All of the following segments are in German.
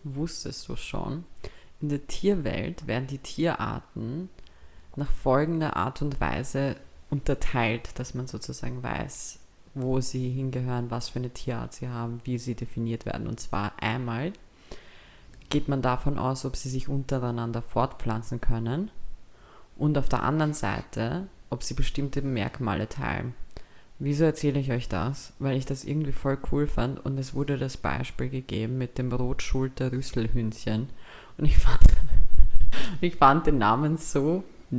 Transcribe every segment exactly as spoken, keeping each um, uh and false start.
wusstest du schon, in der Tierwelt werden die Tierarten nach folgender Art und Weise unterteilt, dass man sozusagen weiß, wo sie hingehören, was für eine Tierart sie haben, wie sie definiert werden. Und zwar einmal geht man davon aus, ob sie sich untereinander fortpflanzen können und auf der anderen Seite, ob sie bestimmte Merkmale teilen. Wieso erzähle ich euch das? Weil ich das irgendwie voll cool fand und es wurde das Beispiel gegeben mit dem Rotschulter-Rüsselhündchen und ich fand, ich fand den Namen so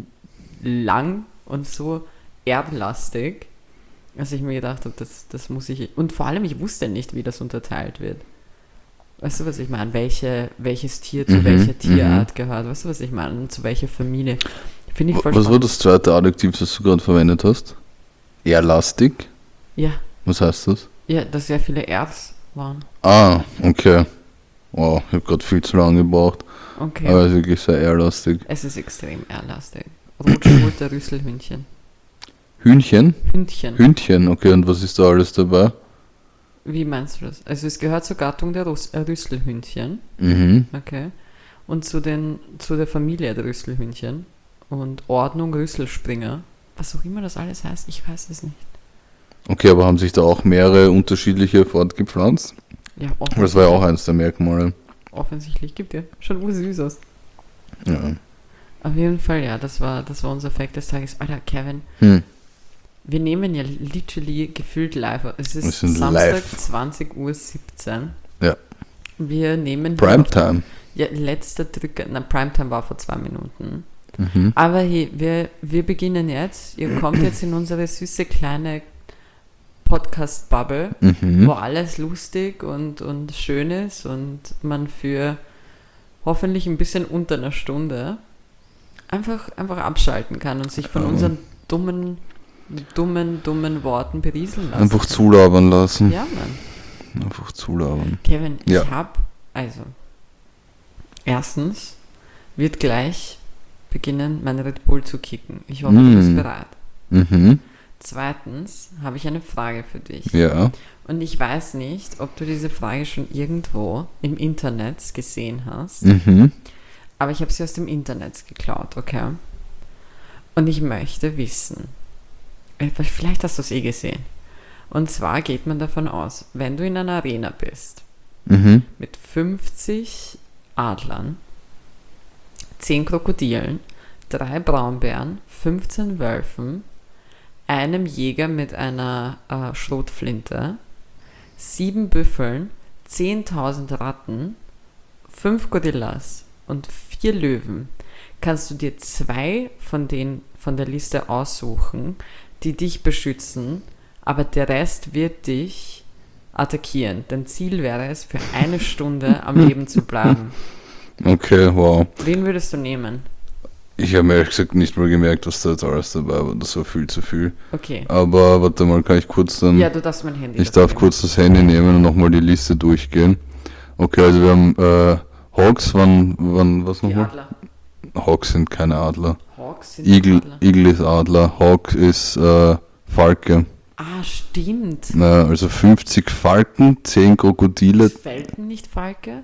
lang und so erdlastig, dass ich mir gedacht habe, das, das muss ich... Und vor allem, ich wusste nicht, wie das unterteilt wird. Weißt du, was ich meine? Welche, welches Tier zu Mhm, welcher Tierart mhm. gehört? Weißt du, was ich meine? Und zu welcher Familie? Finde ich voll Was war spannend. das zweite Adjektiv, das du gerade verwendet hast? Ehrlastig? Ja, Was heißt das? ja, dass sehr viele Erds waren. Ah, okay. Wow, ich habe gerade viel zu lange gebraucht. Okay. Aber es ist wirklich sehr ehrlastig. Es ist extrem erdlastig. Rotschulter-Rüsselhündchen. Hühnchen? Hündchen. Hündchen, okay, und was ist da alles dabei? Wie meinst du das? Also es gehört zur Gattung der Rus- äh, Rüsselhündchen. Mhm. Okay. Und zu, den, zu der Familie der Rüsselhündchen. Und Ordnung Rüsselspringer. Was auch immer das alles heißt, ich weiß es nicht. Okay, aber haben sich da auch mehrere unterschiedliche fortgepflanzt? Ja, Das war ja auch eines der Merkmale. offensichtlich gibt ja schon ursüß aus. Ja. Auf jeden Fall, ja, das war, das war unser Fact des Tages. Alter, Kevin, Hm. wir nehmen ja literally gefühlt live. Es ist Wir sind Samstag, live. zwanzig Uhr siebzehn. Ja. Wir nehmen... Primetime. Ja, letzter Drücker. Na, Primetime war vor zwei Minuten. Mhm. Aber hey, wir, wir beginnen jetzt. Ihr kommt jetzt in unsere süße kleine Podcast-Bubble, Mhm. wo alles lustig und, und schön ist und man für hoffentlich ein bisschen unter einer Stunde einfach, einfach abschalten kann und sich von Ja. unseren dummen, dummen, dummen Worten berieseln lassen. Einfach zulabern lassen. Ja, Mann. Einfach zulabern. Kevin, Ja. ich hab, also, erstens wird gleich beginnen, mein Red Bull zu kicken. Ich hoffe, du bist Mm. bereit. Mhm. Zweitens habe ich eine Frage für dich. Ja. Und ich weiß nicht, ob du diese Frage schon irgendwo im Internet gesehen hast, Mhm. aber ich habe sie aus dem Internet geklaut, okay? Und ich möchte wissen, äh, vielleicht hast du es eh gesehen. Und zwar geht man davon aus, wenn du in einer Arena bist, Mhm. mit fünfzig Adlern, zehn Krokodilen, drei Braunbären, fünfzehn Wölfen, einem Jäger mit einer äh, Schrotflinte, sieben Büffeln, zehntausend Ratten, fünf Gorillas und vier Löwen, kannst du dir zwei von den von der Liste aussuchen, die dich beschützen, aber der Rest wird dich attackieren. Dein Ziel wäre es, für eine Stunde am Leben zu bleiben. Okay, wow. Wen würdest du nehmen? Ich habe mir ehrlich gesagt nicht mal gemerkt, dass da jetzt alles dabei war. Das war viel zu viel. Okay. Aber warte mal, kann ich kurz dann... Ja, du darfst mein Handy. ich dafür darf nehmen. kurz das Handy nehmen und nochmal die Liste durchgehen. Okay, also wir haben äh, Hawks, wann, wann, was Die nochmal? Adler. Hawks sind keine Adler. Hawks sind Igel, Adler. Igel ist Adler, Hawk ist äh, Falke. Ah, stimmt. Na, also fünfzig Falken, zehn Krokodile, Ist Falken nicht Falke?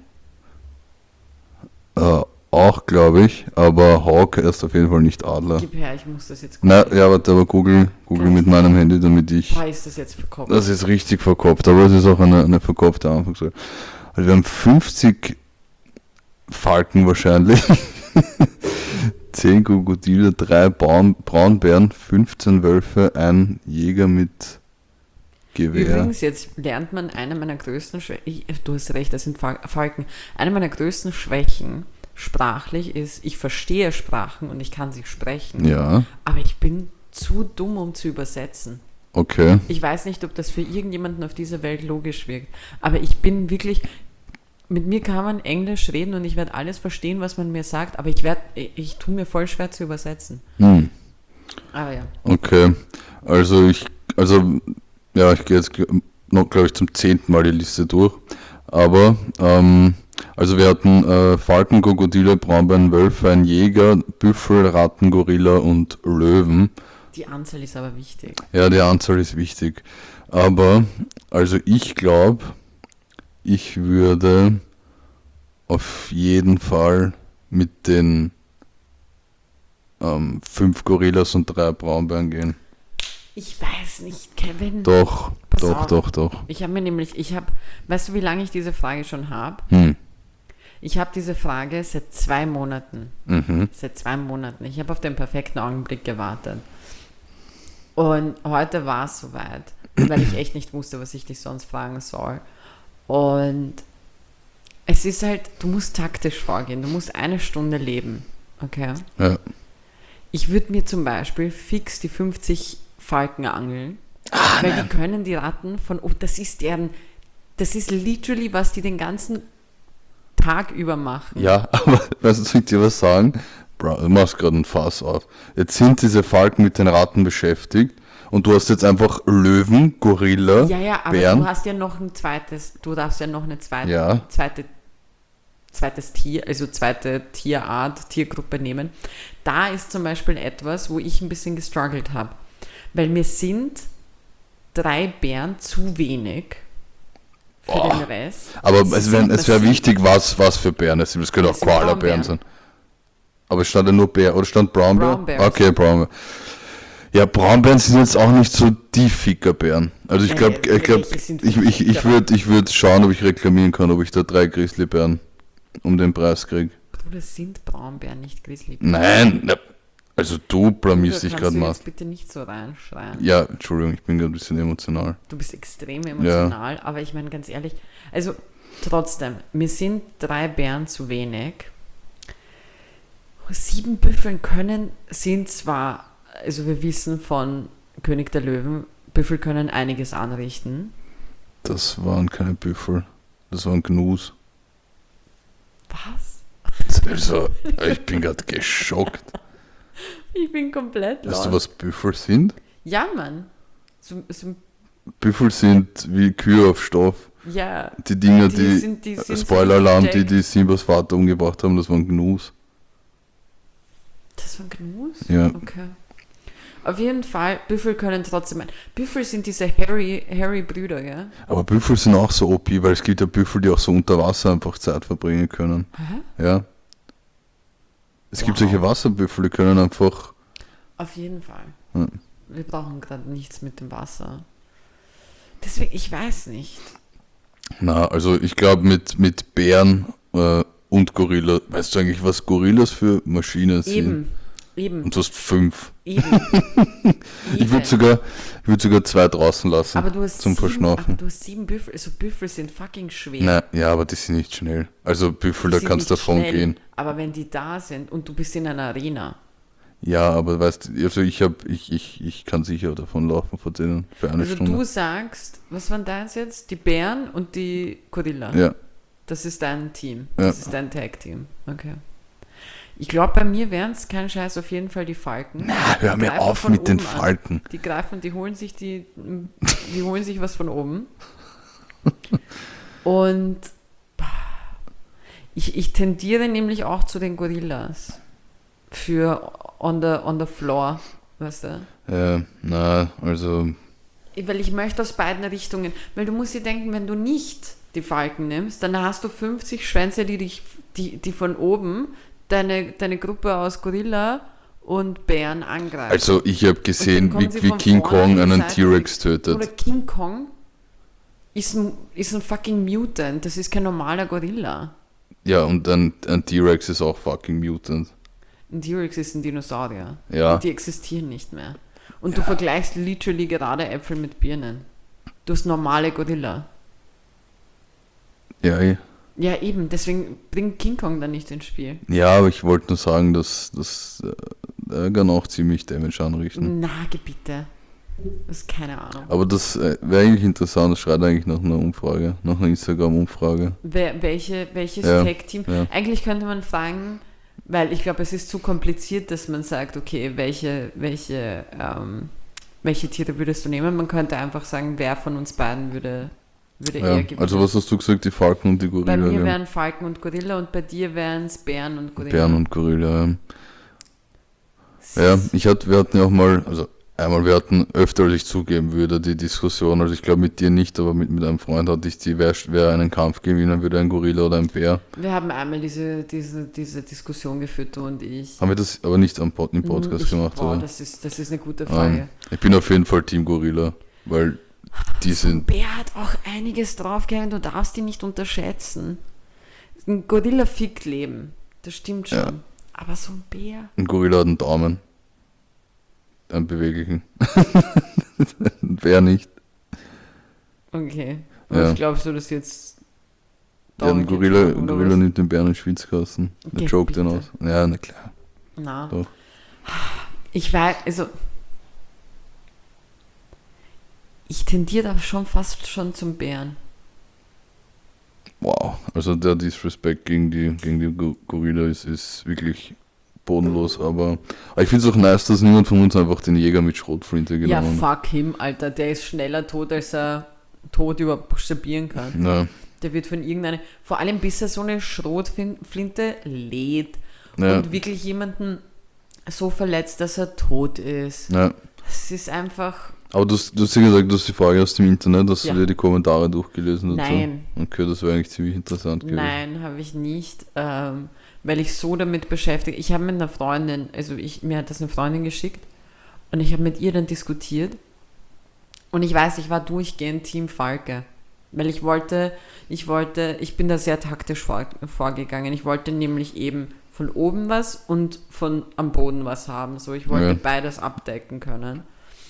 äh, auch glaube ich, aber Hawk ist auf jeden Fall nicht Adler. Gib her, ich muss das jetzt Na, googeln. ja, warte, aber Google, Google mit meinem Handy, damit ich Boah, ist das jetzt verkauft? das ist richtig verkopft, aber es ist auch eine, eine verkopfte Anfangssache. Also wir haben fünfzig Falken wahrscheinlich, zehn Krokodile, drei Braun, Braunbären, fünfzehn Wölfe, ein Jäger mit Gewehr. Übrigens, jetzt lernt man eine meiner größten Schwächen, du hast recht, das sind Fal- Falken, eine meiner größten Schwächen sprachlich ist, ich verstehe Sprachen und ich kann sie sprechen, Ja, aber ich bin zu dumm, um zu übersetzen. okay. Ich weiß nicht, ob das für irgendjemanden auf dieser Welt logisch wirkt, aber ich bin wirklich, mit mir kann man Englisch reden und ich werde alles verstehen, was man mir sagt, aber ich werde, ich, ich tue mir voll schwer zu übersetzen. Hm. Aber ja. Okay, also ich, also ja, ich gehe jetzt gl- noch, glaube ich, zum zehnten Mal die Liste durch. Aber, ähm, also wir hatten äh, Falken, Krokodile, Braunbären, Wölfe, ein Jäger, Büffel, Ratten, Gorilla und Löwen. Die Anzahl ist aber wichtig. Ja, die Anzahl ist wichtig. Aber, also ich glaube, ich würde auf jeden Fall mit den ähm, fünf Gorillas und drei Braunbären gehen. Ich weiß nicht, Kevin. Doch, Pass doch, auf. doch, doch. Ich habe mir nämlich, ich habe, weißt du, wie lange ich diese Frage schon habe? Hm. Ich habe diese Frage seit zwei Monaten. Mhm. Seit zwei Monaten. Ich habe auf den perfekten Augenblick gewartet. Und heute war es soweit, weil ich echt nicht wusste, was ich dich sonst fragen soll. Und es ist halt, du musst taktisch vorgehen. Du musst eine Stunde leben. Okay? Ja. Ich würde mir zum Beispiel fix die fünfzig Falken angeln, Ah, weil nein. die können die Ratten von, oh, das ist deren, das ist literally, was die den ganzen Tag über machen. Ja, aber weißt du, soll ich dir was sagen? Bro, du machst gerade ein Fass auf. Jetzt sind diese Falken mit den Ratten beschäftigt und du hast jetzt einfach Löwen, Gorilla, Ja, ja, aber Bären. du hast ja noch ein zweites, du darfst ja noch eine zweite, Ja. zweite, zweites Tier, also zweite Tierart, Tiergruppe nehmen. Da ist zum Beispiel etwas, wo ich ein bisschen gestruggelt habe. Weil mir sind drei Bären zu wenig für Boah. den Rest. Aber Sie es wäre sind es wär massiv. wichtig, was, was für Bären es sind. Es können Ja, auch es sind Koala-Bären Braunbären. sein. Aber es stand ja nur Bär, oder stand Braunbär? Braunbären. Okay, Braunbär. Ja, Braunbären sind jetzt auch nicht so die Fickerbären. Also ich Ja, glaube, ja, ich, glaub, welche sind ich, ich, ich Ficker? würde ich würd schauen, ob ich reklamieren kann, ob ich da drei Grizzlybären um den Preis kriege. Bruder, das sind Braunbären, nicht Grizzlybären. Nein, na, also du blamierst Bruder, dich kannst gerade du mal. jetzt bitte nicht so reinschreien. Ja, Entschuldigung, ich bin gerade ein bisschen emotional. Du bist extrem emotional, aber ich meine ganz ehrlich, also trotzdem, mir sind drei Bären zu wenig. Sieben Büffeln können, sind zwar, also wir wissen von König der Löwen, Büffel können einiges anrichten. Das waren keine Büffel, das waren Gnus. Was? Also, ich bin gerade geschockt. Ich bin komplett Weißt du, lost. was Büffel sind? Ja, Mann. So, so, Büffel sind wie Kühe auf Stoff. ja. Die Dinger, Die die, sind- die sind so Spoiler-Alarm, die richtig die Simbas Vater umgebracht haben, das waren Gnus. Das war Gnus? Ja. Okay. Auf jeden Fall, Büffel können trotzdem. Büffel sind diese Harry, Harry Brüder, gell? Aber Büffel sind auch so O P, weil es gibt ja Büffel, die auch so unter Wasser einfach Zeit verbringen können. Hä? Ja. Es gibt Wow. solche Wasserbüffel, die können einfach. Auf jeden Fall. Ja. Wir brauchen gerade nichts mit dem Wasser. Deswegen, ich weiß nicht. Na, also ich glaube mit, mit Bären äh, und Gorilla. Weißt du eigentlich, was Gorillas für Maschinen sind? Eben. Eben. Und du hast fünf. Eben. Ich würde sogar, ich würd sogar zwei draußen lassen aber du hast zum sieben, aber Verschnaufen. du hast sieben Büffel. Also Büffel sind fucking schwer. Na, ja, aber die sind nicht schnell. Also Büffel, Die da sind kannst du nicht davon schnell, gehen. Aber wenn die da sind und du bist in einer Arena. Ja, aber weißt du, also ich habe, ich, ich, ich kann sicher davon laufen vor denen für eine Also Stunde. du sagst, was waren deins jetzt? Die Bären und die Gorilla. Ja, Das ist dein Team. Ja. Das ist dein Tag-Team. Okay. Ich glaube, bei mir wären es kein Scheiß auf jeden Fall die Falken. na, hör Die mir greifen auf von mit den oben an. Falken. Die greifen, die holen sich die, die holen sich was von oben. Und ich, ich tendiere nämlich auch zu den Gorillas. Für on the, on the floor, weißt du? Ja, na, also, Weil ich möchte aus beiden Richtungen. Weil du musst dir denken, wenn du nicht die Falken nimmst, dann hast du fünfzig Schwänze, die dich, die, die von oben deine, deine Gruppe aus Gorilla und Bären angreifen. also ich habe gesehen, kommen wie, sie wie von King vorne Kong in die einen Seite. T-Rex Oder tötet. King Kong ist ein, ist ein fucking Mutant. Das ist kein normaler Gorilla. Ja, und ein, ein T-Rex ist auch fucking Mutant. Ein T-Rex ist ein Dinosaurier. Ja. Und die existieren nicht mehr. Und du vergleichst literally gerade Äpfel mit Birnen. Du hast normale Gorilla. Ja, eh. Ja, eben. Deswegen bringt King Kong dann nicht ins Spiel. ja, aber ich wollte nur sagen, dass das äh, kann auch ziemlich Damage anrichten. Na, bitte. Das ist keine Ahnung. Aber das äh, wäre eigentlich interessant, das schreit eigentlich nach einer Umfrage, nach einer Instagram-Umfrage. Wer, welche, welches Ja, Tag-Team? ja. Eigentlich könnte man fragen, weil ich glaube, es ist zu kompliziert, dass man sagt, okay, welche, welche, ähm, welche Tiere würdest du nehmen? Man könnte einfach sagen, wer von uns beiden würde, würde Ja, eher gewinnen. also was hast du gesagt, die Falken und die Gorilla? Bei mir ja. wären Falken und Gorilla und bei dir wären es Bären und Gorilla. Bären und Gorilla, ja. Ja, ich hatte, wir hatten ja auch mal, also Einmal, wir hatten öfter, als ich zugeben würde, die Diskussion, also ich glaube mit dir nicht, aber mit, mit einem Freund hatte ich die, wer, wer einen Kampf gewinnen würde, ein Gorilla oder ein Bär. Wir haben einmal diese, diese, diese Diskussion geführt, du und ich. Haben wir das aber nicht am Pod, im Podcast ich, gemacht, boah, oder? Das ist, das ist eine gute Frage. Ähm, ich bin auf jeden Fall Team Gorilla, weil die So ein sind... Bär hat auch einiges draufgehauen, du darfst die nicht unterschätzen. Ein Gorilla fickt Leben, das stimmt schon. Ja. Aber so ein Bär... Ein Gorilla hat einen Daumen. Einen beweglichen. Ein Bär nicht. Okay. Ja. Was glaubst du, dass jetzt... Ja, ein Gorilla, ein Gorilla nimmt den Bären in den Schwitzkasten. Der Okay, joked den bitte. aus. Ja, na klar. Na. Doch. Ich weiß, also... Ich tendiere da schon fast schon zum Bären. Wow. Also der Disrespect gegen die, gegen die Go- Gorilla ist, ist wirklich bodenlos. Aber, aber ich finde es auch nice, dass niemand von uns einfach den Jäger mit Schrotflinte Ja, genommen hat. fuck him, Alter. Der ist schneller tot, als er tot überhaupt buchstabieren kann. Ja. Der wird von irgendeiner... Vor allem bis er so eine Schrotflinte lädt Ja. und wirklich jemanden so verletzt, dass er tot ist. Ja. Es ist einfach... Aber du hast, du hast ja gesagt, du hast die Frage aus dem Internet, hast Ja. du dir die Kommentare durchgelesen dazu? Nein. Okay, das wäre eigentlich ziemlich interessant gewesen. Nein, habe ich nicht, ähm, weil ich so damit beschäftigt. Ich habe mit einer Freundin, also ich, mir hat das eine Freundin geschickt und ich habe mit ihr dann diskutiert und ich weiß, ich war durchgehend Team Falke, weil ich wollte, ich wollte, ich bin da sehr taktisch vor, vorgegangen. Ich wollte nämlich eben von oben was und von am Boden was haben. So, ich wollte Ja. beides abdecken können.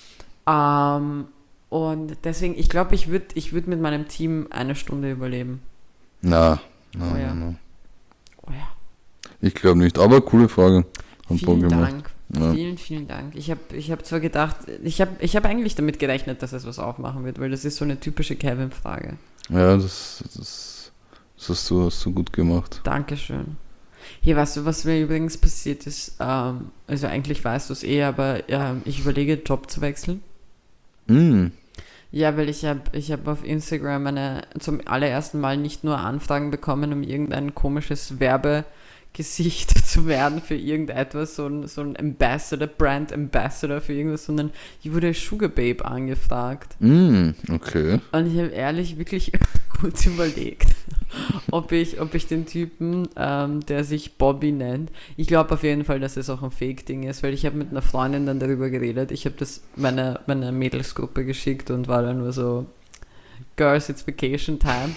Ähm, und deswegen, ich glaube, ich würde ich würd mit meinem Team eine Stunde überleben. Na, na, Oh ja. na, na. Oh ja. Ich glaube nicht, aber coole Frage. Hat Bock Vielen gemacht. Dank. Ja. Vielen, vielen Dank. Ich habe ich hab zwar gedacht, ich habe ich hab eigentlich damit gerechnet, dass es was aufmachen wird, weil das ist so eine typische Kevin-Frage. Ja, das, das, das hast, du, hast du gut gemacht. Dankeschön. Hier, weißt du, was mir übrigens passiert ist? Ähm, also eigentlich weißt du es eh, aber ähm, ich überlege, Job zu wechseln. Mm. Ja, weil ich habe ich hab auf Instagram eine, zum allerersten Mal nicht nur Anfragen bekommen, um irgendein komisches Werbegesicht zu werden für irgendetwas, so ein, so ein Ambassador, Brand Ambassador für irgendwas, sondern ich wurde als Sugar Babe angefragt. Mm, okay. Und ich habe ehrlich wirklich kurz überlegt, ob ich, ob ich den Typen, ähm, der sich Bobby nennt, ich glaube auf jeden Fall, dass es auch ein Fake-Ding ist, weil ich habe mit einer Freundin dann darüber geredet. Ich habe das meiner meine Mädelsgruppe geschickt und war dann nur so, Girls, it's vacation time.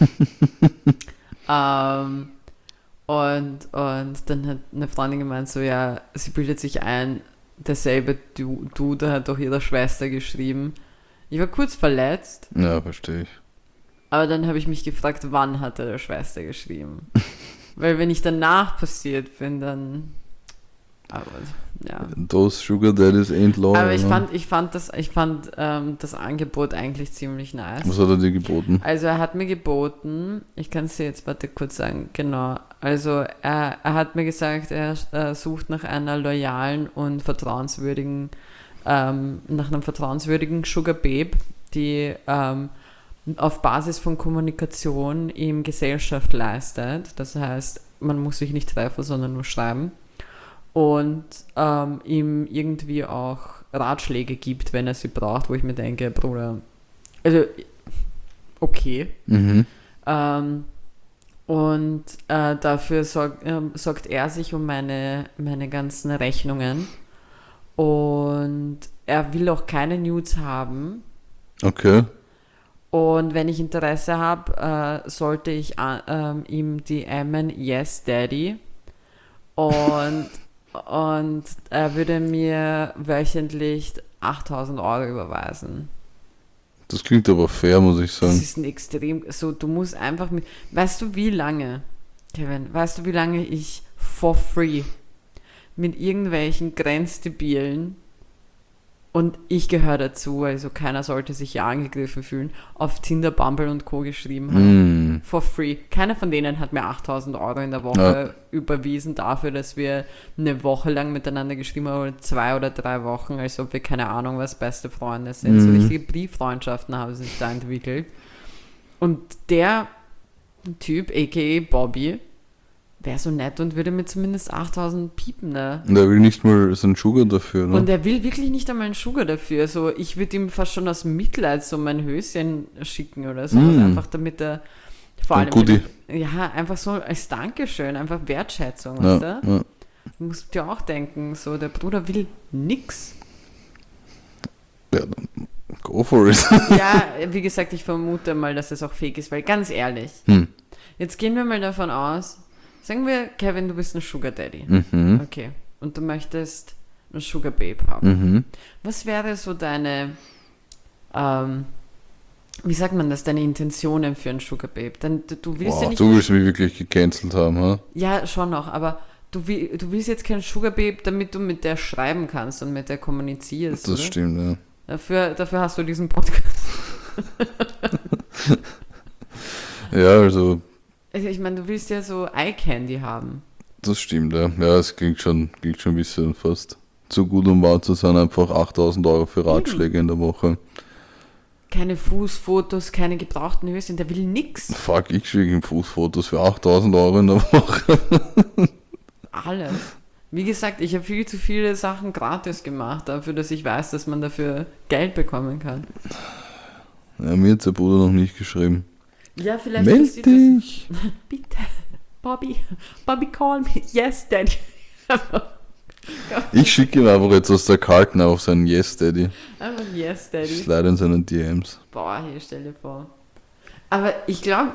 ähm, und, und dann hat eine Freundin gemeint, so ja, sie bildet sich ein, derselbe Du- Dude hat doch ihrer Schwester geschrieben. Ich war kurz verletzt. Ja, verstehe ich. Aber dann habe ich mich gefragt, wann hat er der Schwester geschrieben? Weil wenn ich danach passiert bin, dann... Aber, ja. Those Sugar Daddies ain't loyal. Aber ich ne? fand, ich fand, das, ich fand ähm, das Angebot eigentlich ziemlich nice. Was hat er dir geboten? Also er hat mir geboten, ich kann es dir jetzt warte kurz sagen, genau. Also er, er hat mir gesagt, er äh, sucht nach einer loyalen und vertrauenswürdigen, ähm, nach einem vertrauenswürdigen Sugar Babe, die ähm, auf Basis von Kommunikation ihm Gesellschaft leistet. Das heißt, man muss sich nicht treffen, sondern nur schreiben. Und ähm, ihm irgendwie auch Ratschläge gibt, wenn er sie braucht, wo ich mir denke, Bruder, also okay. Mhm. Ähm, und äh, dafür sorg, äh, sorgt er sich um meine, meine ganzen Rechnungen. Und er will auch keine Nudes haben. Okay. Und wenn ich Interesse habe, äh, sollte ich äh, ähm, ihm D M'en Yes Daddy. Und, und er würde mir wöchentlich achttausend Euro überweisen. Das klingt aber fair, muss ich Das sagen. ist ein extrem, so du musst einfach mit, weißt du wie lange, Kevin, weißt du wie lange ich for free mit irgendwelchen Grenzdebilen, und ich gehöre dazu, also keiner sollte sich ja angegriffen fühlen, auf Tinder, Bumble und Co. geschrieben habe. Mm. For free. Keiner von denen hat mir achttausend Euro in der Woche Ja. überwiesen dafür, dass wir eine Woche lang miteinander geschrieben haben, oder zwei oder drei Wochen, als ob wir, keine Ahnung, was beste Freunde sind. So Mhm. richtige Brieffreundschaften haben sich da entwickelt. Und der Typ, aka Bobby, wäre so nett und würde mir zumindest achttausend piepen, ne? Und er will nicht mal so einen Sugar dafür, ne? Und er will wirklich nicht einmal einen Sugar dafür. So, ich würde ihm fast schon aus Mitleid so mein Höschen schicken oder so. Mm. Einfach damit er vor Ein allem. Goodie. Ja, einfach so als Dankeschön, einfach Wertschätzung, Ja, weißt du? ja. Du musst dir auch denken, so der Bruder will nix. Ja, dann go for it. Ja, wie gesagt, ich vermute mal, dass es auch fake ist, weil ganz ehrlich, Hm. jetzt gehen wir mal davon aus, sagen wir, Kevin, du bist ein Sugar Daddy. Mhm. Okay. Und du möchtest ein Sugar Babe haben. Mhm. Was wäre so deine, ähm, wie sagt man das, deine Intentionen für ein Sugar Babe? Denn du, du willst ja Wow, nicht. du willst mich wirklich gecancelt haben, ha? Ja, schon noch, aber du, will, du willst jetzt kein Sugar Babe, damit du mit der schreiben kannst und mit der kommunizierst. Das oder? stimmt, ja. Dafür, dafür hast du diesen Podcast. Ja, also, Also ich meine, du willst ja so Eye Candy haben. das stimmt, ja. Ja, es klingt schon, klingt schon ein bisschen fast zu gut, um wahr zu sein. Einfach achttausend Euro für Ratschläge in der Woche. Keine Fußfotos, keine gebrauchten Höschen, der will nix. Fuck, ich schicke ihm Fußfotos für achttausend Euro in der Woche. Alles. Wie gesagt, ich habe viel zu viele Sachen gratis gemacht, dafür, dass ich weiß, dass man dafür Geld bekommen kann. Ja, mir hat der Bruder noch nicht geschrieben. Ja, vielleicht Meld passiert das. dich! Bitte, Bobby, Bobby, call me. Yes, Daddy. Ich schicke ihm einfach jetzt aus der Kalten auf seinen Yes Daddy. Einfach Yes, Daddy. Slide in seinen D Ms. Boah, hier, stell dir vor. Aber ich glaube,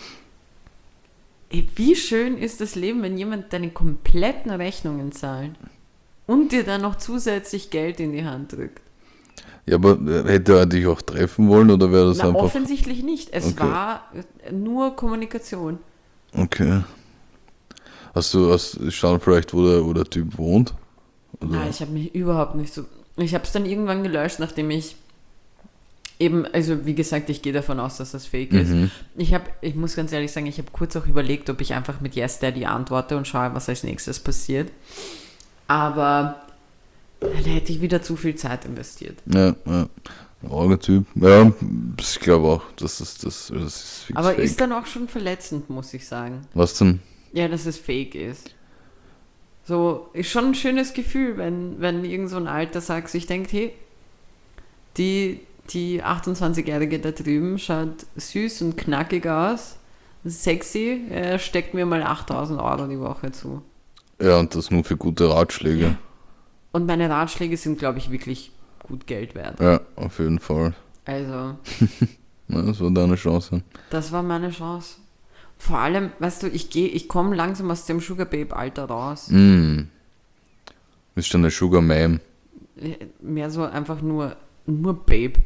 wie schön ist das Leben, wenn jemand deine kompletten Rechnungen zahlt und dir dann noch zusätzlich Geld in die Hand drückt. Ja, aber äh, hätte er dich auch treffen wollen oder wäre das Na, einfach... offensichtlich nicht. Es Okay. war nur Kommunikation. Okay. Hast du, hast, schauen vielleicht, wo der, wo der Typ wohnt? Oder? Nein, ich habe mich überhaupt nicht so... Ich habe es dann irgendwann gelöscht, nachdem ich eben, also wie gesagt, ich gehe davon aus, dass das fake ist. Mhm. Ich habe, ich muss ganz ehrlich sagen, ich habe kurz auch überlegt, ob ich einfach mit Yes Daddy antworte und schaue, was als nächstes passiert. Aber da hätte ich wieder zu viel Zeit investiert. Ja, ja. Arger Typ. Ja, ich glaube auch, dass das, das, das ist fix Aber fake. ist dann auch schon verletzend, muss ich sagen. Was denn? Ja, dass es fake ist. So, ist schon ein schönes Gefühl, wenn, wenn irgend so ein Alter sagt, sich denkt, hey, die, die achtundzwanzigjährige da drüben schaut süß und knackig aus, sexy, er steckt mir mal achttausend Euro die Woche zu. Ja, und das nur für gute Ratschläge. Und meine Ratschläge sind, glaube ich, wirklich gut Geld wert. Ja, auf jeden Fall. Also, Ja, das war deine Chance. das war meine Chance. Vor allem, weißt du, ich gehe, ich komme langsam aus dem Sugar Babe Alter raus. Mm. Bist du eine Sugar Ma'am? Mehr so einfach nur, nur Babe.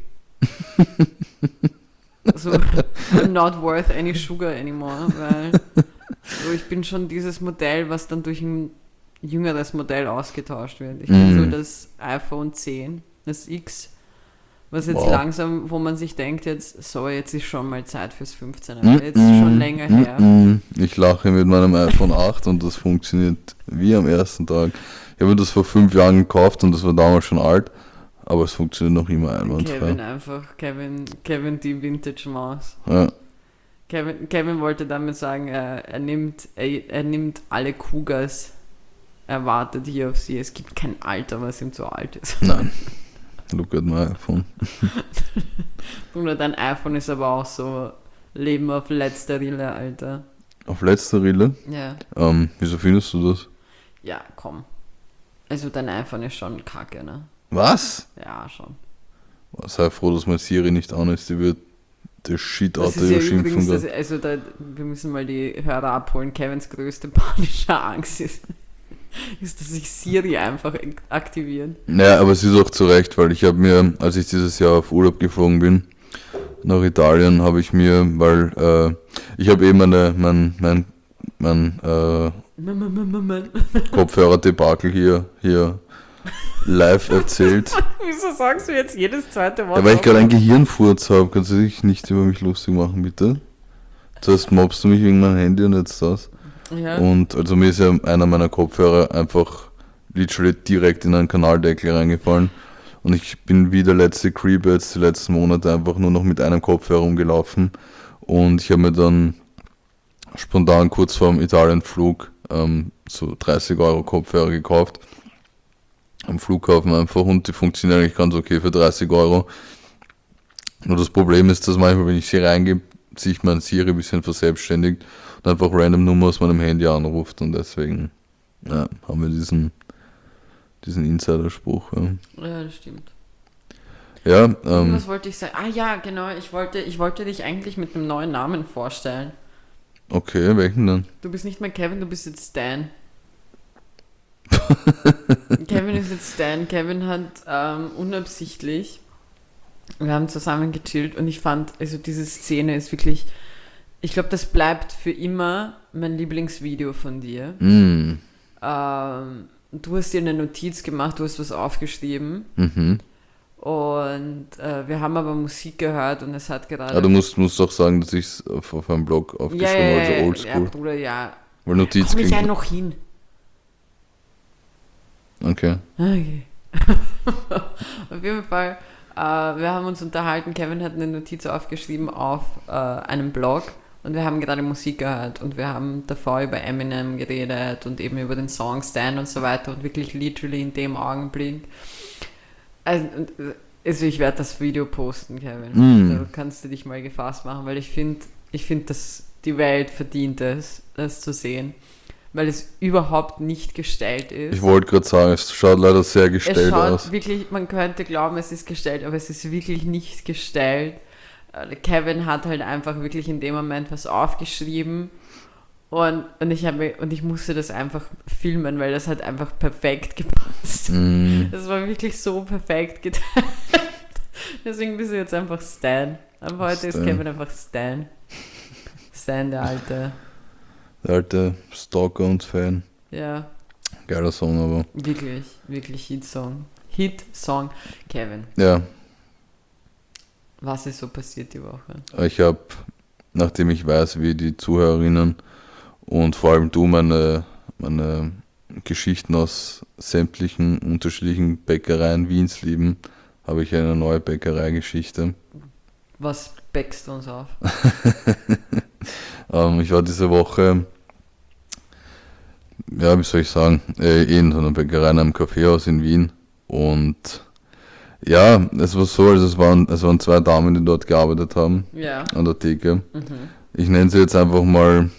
So, I'm not worth any sugar anymore, weil so, ich bin schon dieses Modell, was dann durch ein jüngeres Modell ausgetauscht wird. Ich bin Mhm. so das iPhone zehn, das X, was jetzt Wow. langsam, wo man sich denkt, jetzt, so, jetzt ist schon mal Zeit fürs fünfzehner, aber jetzt ist schon länger her. Mm-mm. Ich lache mit meinem iPhone acht und das funktioniert wie am ersten Tag. Ich habe das vor fünf Jahren gekauft und das war damals schon alt, aber es funktioniert noch immer einwandfrei. Kevin einfach, Kevin, Kevin die Vintage Maus. Ja. Kevin, Kevin wollte damit sagen, er, er, nimmt, er, er nimmt alle Cougars, er wartet hier auf sie. Es gibt kein Alter, was ihm zu alt ist. Nein. Look at my iPhone. Bruder, dein iPhone ist aber auch so Leben auf letzter Rille, Alter. Auf letzter Rille. Ja. Ähm, wieso findest du das? Ja, komm. Also dein iPhone ist schon kacke, ne? Was? Ja, schon. Sei froh, dass mein Siri nicht an ist, die wird der Shit out Das der ist ja schimpfen. übrigens, das, da. also da, wir müssen mal die Hörer abholen. Kevins größte panische Angst ist, ist, dass sich Siri einfach aktiviert. Naja, aber es ist auch zu Recht, weil ich habe mir, als ich dieses Jahr auf Urlaub geflogen bin, nach Italien, habe ich mir, weil äh, ich habe eben meine, mein, mein, mein äh, Kopfhörer-Debakel hier, hier live erzählt. Wieso sagst du jetzt jedes zweite Wort? Ja, weil ich gerade einen Gehirnfurz habe, kannst du dich nicht über mich lustig machen, bitte? Zuerst mobst du mich wegen meinem Handy und jetzt das. Ja. Und also mir ist ja einer meiner Kopfhörer einfach literally direkt in einen Kanaldeckel reingefallen. Und ich bin wie der letzte Creep jetzt die letzten Monate einfach nur noch mit einem Kopfhörer rumgelaufen. Und ich habe mir dann spontan kurz vorm Italienflug ähm, so dreißig Euro Kopfhörer gekauft. Am Flughafen einfach und die funktionieren eigentlich ganz okay für dreißig Euro. Nur das Problem ist, dass manchmal, wenn ich sie reingebe, sich mein Siri ein bisschen verselbstständigt und einfach random Nummer aus meinem Handy anruft und deswegen ja, haben wir diesen, diesen Insiderspruch. Ja, Ja, das stimmt. ja ähm, Was wollte ich sagen? Ah ja, genau, ich wollte, ich wollte dich eigentlich mit einem neuen Namen vorstellen. okay, welchen dann? Du bist nicht mehr Kevin, du bist jetzt Stan. Kevin ist jetzt Stan. Kevin hat ähm, unabsichtlich, wir haben zusammen gechillt und ich fand, also diese Szene ist wirklich, ich glaube, das bleibt für immer mein Lieblingsvideo von dir. Mm. Ähm, du hast dir eine Notiz gemacht, du hast was aufgeschrieben Mhm. und äh, wir haben aber Musik gehört und es hat gerade... Ja, du musst, musst auch sagen, dass ich es auf, auf einem Blog ja, aufgeschrieben ja, habe, also ja, oldschool. ja, Bruder, ja. Weil Notiz Komm ich ja klingt- noch hin. Okay. Okay. Auf jeden Fall, äh, wir haben uns unterhalten, Kevin hat eine Notiz aufgeschrieben auf äh, einem Blog und wir haben gerade Musik gehört und wir haben davor über Eminem geredet und eben über den Song Stan und so weiter und wirklich literally in dem Augenblick. Also, also ich werde das Video posten, Kevin. Mm. Da kannst du dich mal gefasst machen, weil ich finde, ich finde, dass die Welt verdient es, das zu sehen. Weil es überhaupt nicht gestellt ist. Ich wollte gerade sagen, es schaut leider sehr Es gestellt schaut aus. wirklich, man könnte glauben, es ist gestellt, aber es ist wirklich nicht gestellt. Äh, Kevin hat halt einfach wirklich in dem Moment was aufgeschrieben und, und, ich, hab, mir- und ich musste das einfach filmen, weil das hat einfach perfekt gepasst. Mm. Das war wirklich so perfekt geteilt. Deswegen bist du jetzt einfach Stan. Aber heute ist Stan. Kevin einfach Stan. Stan, der alte. Der alte Stalker und Fan. Ja, Geiler Song, aber wirklich, wirklich Hit-Song. Hit-Song. Kevin, ja, was ist so passiert die Woche? ich habe, nachdem ich weiß, wie die Zuhörerinnen und vor allem du meine, meine Geschichten aus sämtlichen unterschiedlichen Bäckereien Wiens lieben, habe ich eine neue Bäckereigeschichte. Was backst du uns auf? Ähm, ich war diese Woche, ja, wie soll ich sagen, äh, eh in so einer Bäckerei in einem Kaffeehaus in Wien. Und ja, es war so, also es waren, es waren zwei Damen, die dort gearbeitet haben, Ja. an der Theke. Mhm. Ich nenne sie jetzt einfach mal,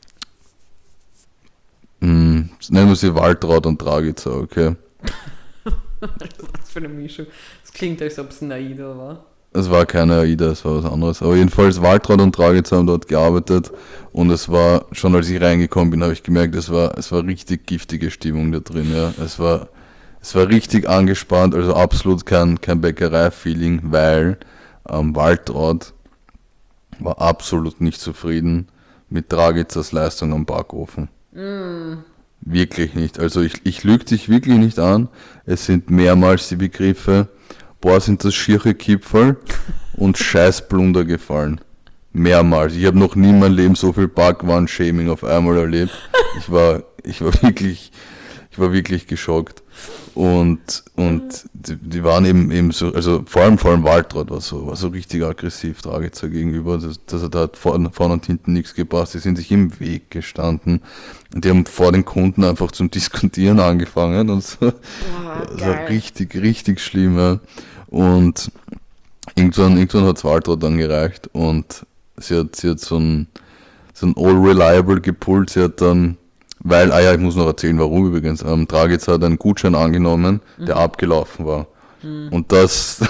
mh, nennen wir sie Waltraud und Dragica, okay? Was für eine Mischung. Das klingt, als ob es ein Aida war. Es war keine AIDA, es war was anderes. Aber jedenfalls Waltraud und Dragica haben dort gearbeitet und es war, schon als ich reingekommen bin, habe ich gemerkt, es war, es war richtig giftige Stimmung da drin. Ja. Es war, es war richtig angespannt, also absolut kein, kein Bäckerei-Feeling, weil ähm, Waltraud war absolut nicht zufrieden mit Dragicas Leistung am Backofen. Mm. Wirklich nicht. Also ich, ich lüge dich wirklich nicht an. Es sind mehrmals die Begriffe, boah, sind das schiere Kipferl und Scheißblunder gefallen. Mehrmals. Ich habe noch nie in meinem Leben so viel Backwaren-Shaming auf einmal erlebt. Ich war, ich war wirklich, ich war wirklich geschockt. Und, und die, die waren eben, eben so, also vor allem, vor allem Waltraud war so, war so richtig aggressiv Dragica gegenüber. Das, das hat halt vorne, vorne und hinten nichts gepasst. Die sind sich im Weg gestanden. Und die haben vor den Kunden einfach zum Diskutieren angefangen und so. Boah, Das war geil. richtig, richtig schlimm. Ja. Und irgendwann, irgendwann hat es Waltraud dann gereicht und sie hat, sie hat so ein, so ein All Reliable gepullt. Sie hat dann, weil, ah ja, ich muss noch erzählen, warum übrigens. Ähm, Dragica hat einen Gutschein angenommen, der abgelaufen war. Und das,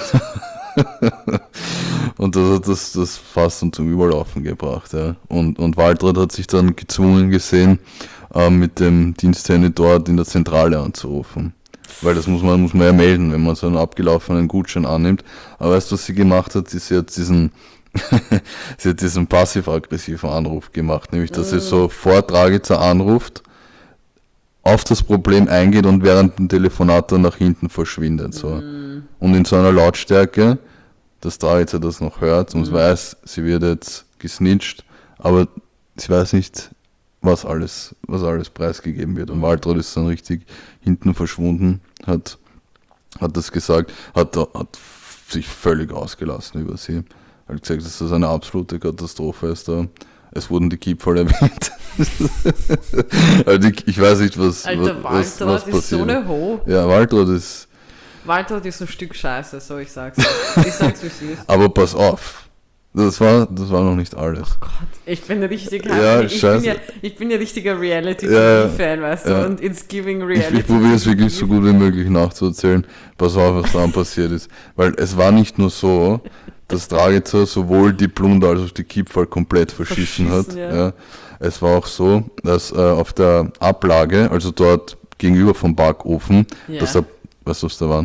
und das hat das, das fast dann zum Überlaufen gebracht. Ja. Und, und Waltraud hat sich dann gezwungen gesehen, ähm, mit dem Diensthandy dort in der Zentrale anzurufen. Weil das muss man, muss man ja melden, wenn man so einen abgelaufenen Gutschein annimmt. Aber weißt du, was sie gemacht hat? Sie hat diesen, sie hat diesen passiv-aggressiven Anruf gemacht. Nämlich, dass sie so vor Dragica anruft, auf das Problem eingeht und während dem Telefonat dann nach hinten verschwindet. So. Und in so einer Lautstärke, dass Dragica das noch hört und weiß, sie wird jetzt gesnitcht, aber sie weiß nicht, was alles, was alles preisgegeben wird. Und Waltraud ist dann richtig hinten verschwunden, hat, hat das gesagt, hat, hat sich völlig ausgelassen über sie. Hat gesagt, dass das eine absolute Katastrophe ist. Da. Es wurden die Kipferl erwähnt. Also ich, ich weiß nicht, was, Alter, was, was, Waltraud was ist passiert. so eine Ho. Ja, Waltraud ist... Waltraud ist so ein Stück Scheiße, so ich sag's. Ich sag's, wie es ist. Aber pass auf, das war, das war noch nicht alles. Gott, ich bin richtig Ja, ich, bin scheiße. ja, ich bin ja richtiger Reality-T V-Fan, Ja, weißt ja. du, und it's giving Ich, Reality. ich probiere es wirklich so gut wie möglich nachzuerzählen. Pass auf, was dann passiert ist. Weil es war nicht nur so, dass Dragica sowohl die Plunder als auch die Kipferl komplett verschissen, Verschissen, hat. ja. Ja. Es war auch so, dass äh, auf der Ablage, also dort gegenüber vom Backofen, Ja. dass da, weißt du, was da waren?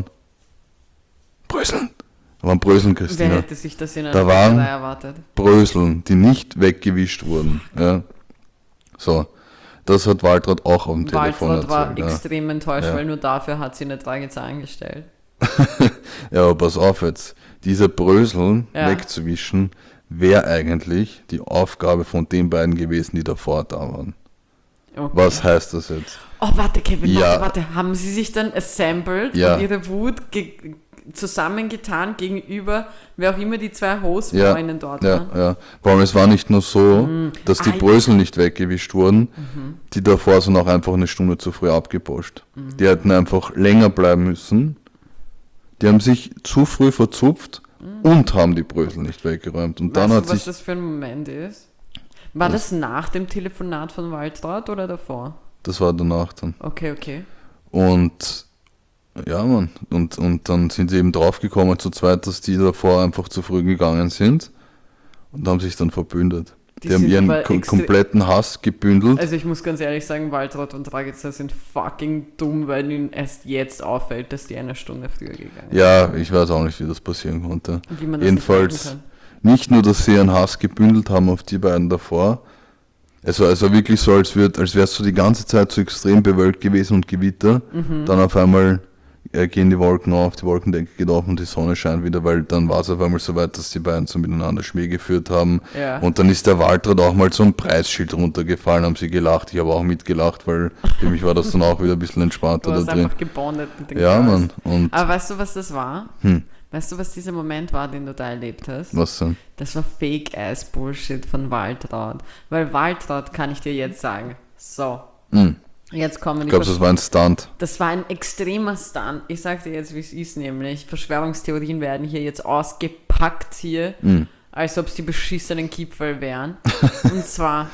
Bröseln. Da waren Bröseln, Wer Christina. hätte sich das in einer Da waren- Bäckerei erwartet? Bröseln, die nicht weggewischt wurden. Ja. So, das hat Waltraud auch auf dem Telefon Waltraud war erzählt. Ja. extrem enttäuscht, Ja. weil nur dafür hat sie eine Dragica angestellt. Ja, aber pass auf jetzt. Diese Brösel Ja. wegzuwischen, wäre eigentlich die Aufgabe von den beiden gewesen, die davor da waren. Okay. Was heißt das jetzt? Oh, warte, Kevin, Ja. warte, warte. Haben sie sich dann assembled Ja. und ihre Wut ge- zusammengetan gegenüber, wer auch immer die zwei Ja, Hostfreundinnen dort ja, waren? ja. Vor allem, es war nicht nur so, dass die Ah, ja. Brösel nicht weggewischt wurden, Mhm. die davor sind auch einfach eine Stunde zu früh abgeposcht. Die hätten einfach länger bleiben müssen. Die haben sich zu früh verzupft und haben die Brösel nicht weggeräumt. Und dann Mhm. weißt hat du, was sich... das für ein Moment ist? War das nach dem Telefonat von Waltraud oder davor? Das war danach dann. Okay, okay. Und ja, Mann. Und, und dann sind sie eben draufgekommen zu zweit, dass die davor einfach zu früh gegangen sind und haben sich dann verbündet. Die Die, haben sind ihren aber kom extre- kompletten Hass gebündelt. Also ich muss ganz ehrlich sagen, Waltraud und Dragica sind fucking dumm, weil ihnen erst jetzt auffällt, dass die eine Stunde früher gegangen sind. Ja, ich weiß auch nicht, wie das passieren konnte. Wie man das Jedenfalls nicht merken nicht nur, dass sie ihren Hass gebündelt haben auf die beiden davor. Es war, es war wirklich so, als, würd, als wärst du die ganze Zeit so extrem bewölkt gewesen und Gewitter. Mhm. Dann auf einmal äh, gehen die Wolken auf, die Wolkendecke geht auf und die Sonne scheint wieder, weil dann war es auf einmal so weit, dass die beiden so miteinander Schmäh geführt haben. Ja. Und dann ist der Waltraud auch mal so ein Preisschild runtergefallen, haben sie gelacht. Ich habe auch mitgelacht, weil für mich war das dann auch wieder ein bisschen Du entspannter da hast drin. einfach gebondet mit den Ja, Girls. Mann. Und Aber weißt du, was das war? hm, Weißt du, was dieser Moment war, den du da erlebt hast? was denn? Das war Fake-Ass-Bullshit von Waltraud. Weil Waltraud, kann ich dir jetzt sagen, so, Hm. jetzt kommen die Ich glaube, das war ein Stunt. Das war ein extremer Stunt. Ich sag dir jetzt, wie es ist, nämlich Verschwörungstheorien werden hier jetzt ausgepackt hier, Hm. als ob es die beschissenen Kipferl wären. Und zwar,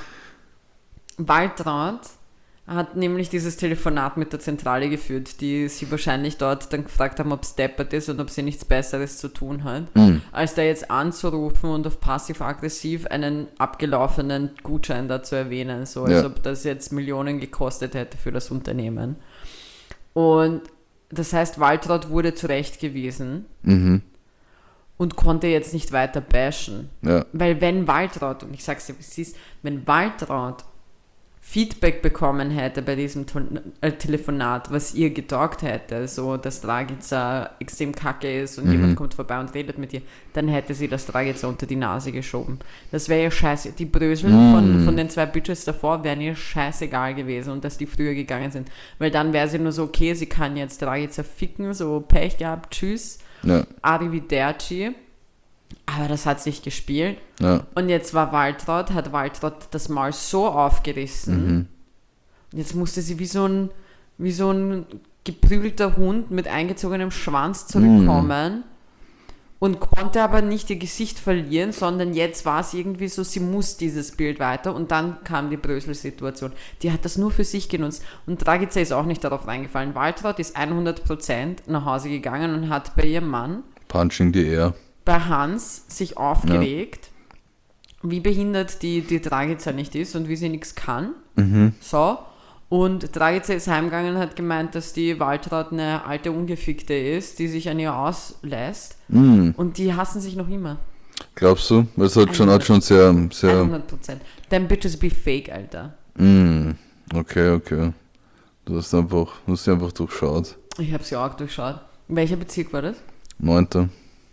Waltraud hat nämlich dieses Telefonat mit der Zentrale geführt, die sie wahrscheinlich dort dann gefragt haben, ob es deppert ist und ob sie nichts Besseres zu tun hat, Hm. als da jetzt anzurufen und auf passiv-aggressiv einen abgelaufenen Gutschein da zu erwähnen, so als Ja. ob das jetzt Millionen gekostet hätte für das Unternehmen. Und das heißt, Waltraud wurde zurechtgewiesen Mhm. und konnte jetzt nicht weiter bashen. Ja. Weil wenn Waltraud, und ich sag's dir, wie es ist, wenn Waltraud Feedback bekommen hätte bei diesem Ton- äh, Telefonat, was ihr getaugt hätte, so dass Dragica extrem kacke ist und Mhm. jemand kommt vorbei und redet mit ihr, dann hätte sie das Dragica unter die Nase geschoben. Das wäre ja scheiße. Die Brösel Mhm. von, von den zwei Bitches davor wären ihr scheißegal gewesen und dass die früher gegangen sind. Weil dann wäre sie nur so, okay, sie kann jetzt Dragica ficken, so Pech gehabt, tschüss, Ja. arrivederci. Aber das hat sich gespielt. Ja. Und jetzt war Waltraud, hat Waltraud das Maul so aufgerissen. Mhm. Und jetzt musste sie wie so ein, wie so ein geprügelter Hund mit eingezogenem Schwanz zurückkommen und konnte aber nicht ihr Gesicht verlieren, sondern jetzt war es irgendwie so, sie muss dieses Bild weiter und dann kam die Brösel-Situation. Die hat das nur für sich genutzt und Dragica ist auch nicht darauf reingefallen. Waltraud ist hundert Prozent nach Hause gegangen und hat bei ihrem Mann, Punching the air. bei Hans, sich aufgeregt, wie behindert die, die Dragica nicht ist und wie sie nichts kann. Mhm. So. Und Dragica ist heimgegangen und hat gemeint, dass die Waltraud eine alte Ungefickte ist, die sich an ihr auslässt. Mhm. Und die hassen sich noch immer. Glaubst du? Weil es hat schon, hat schon sehr, sehr. hundert Prozent. Them bitches be fake, Alter. Mhm. Okay, okay. Du hast einfach, du hast sie einfach durchschaut. Ich habe sie auch durchschaut. Welcher Bezirk war das? Neunter.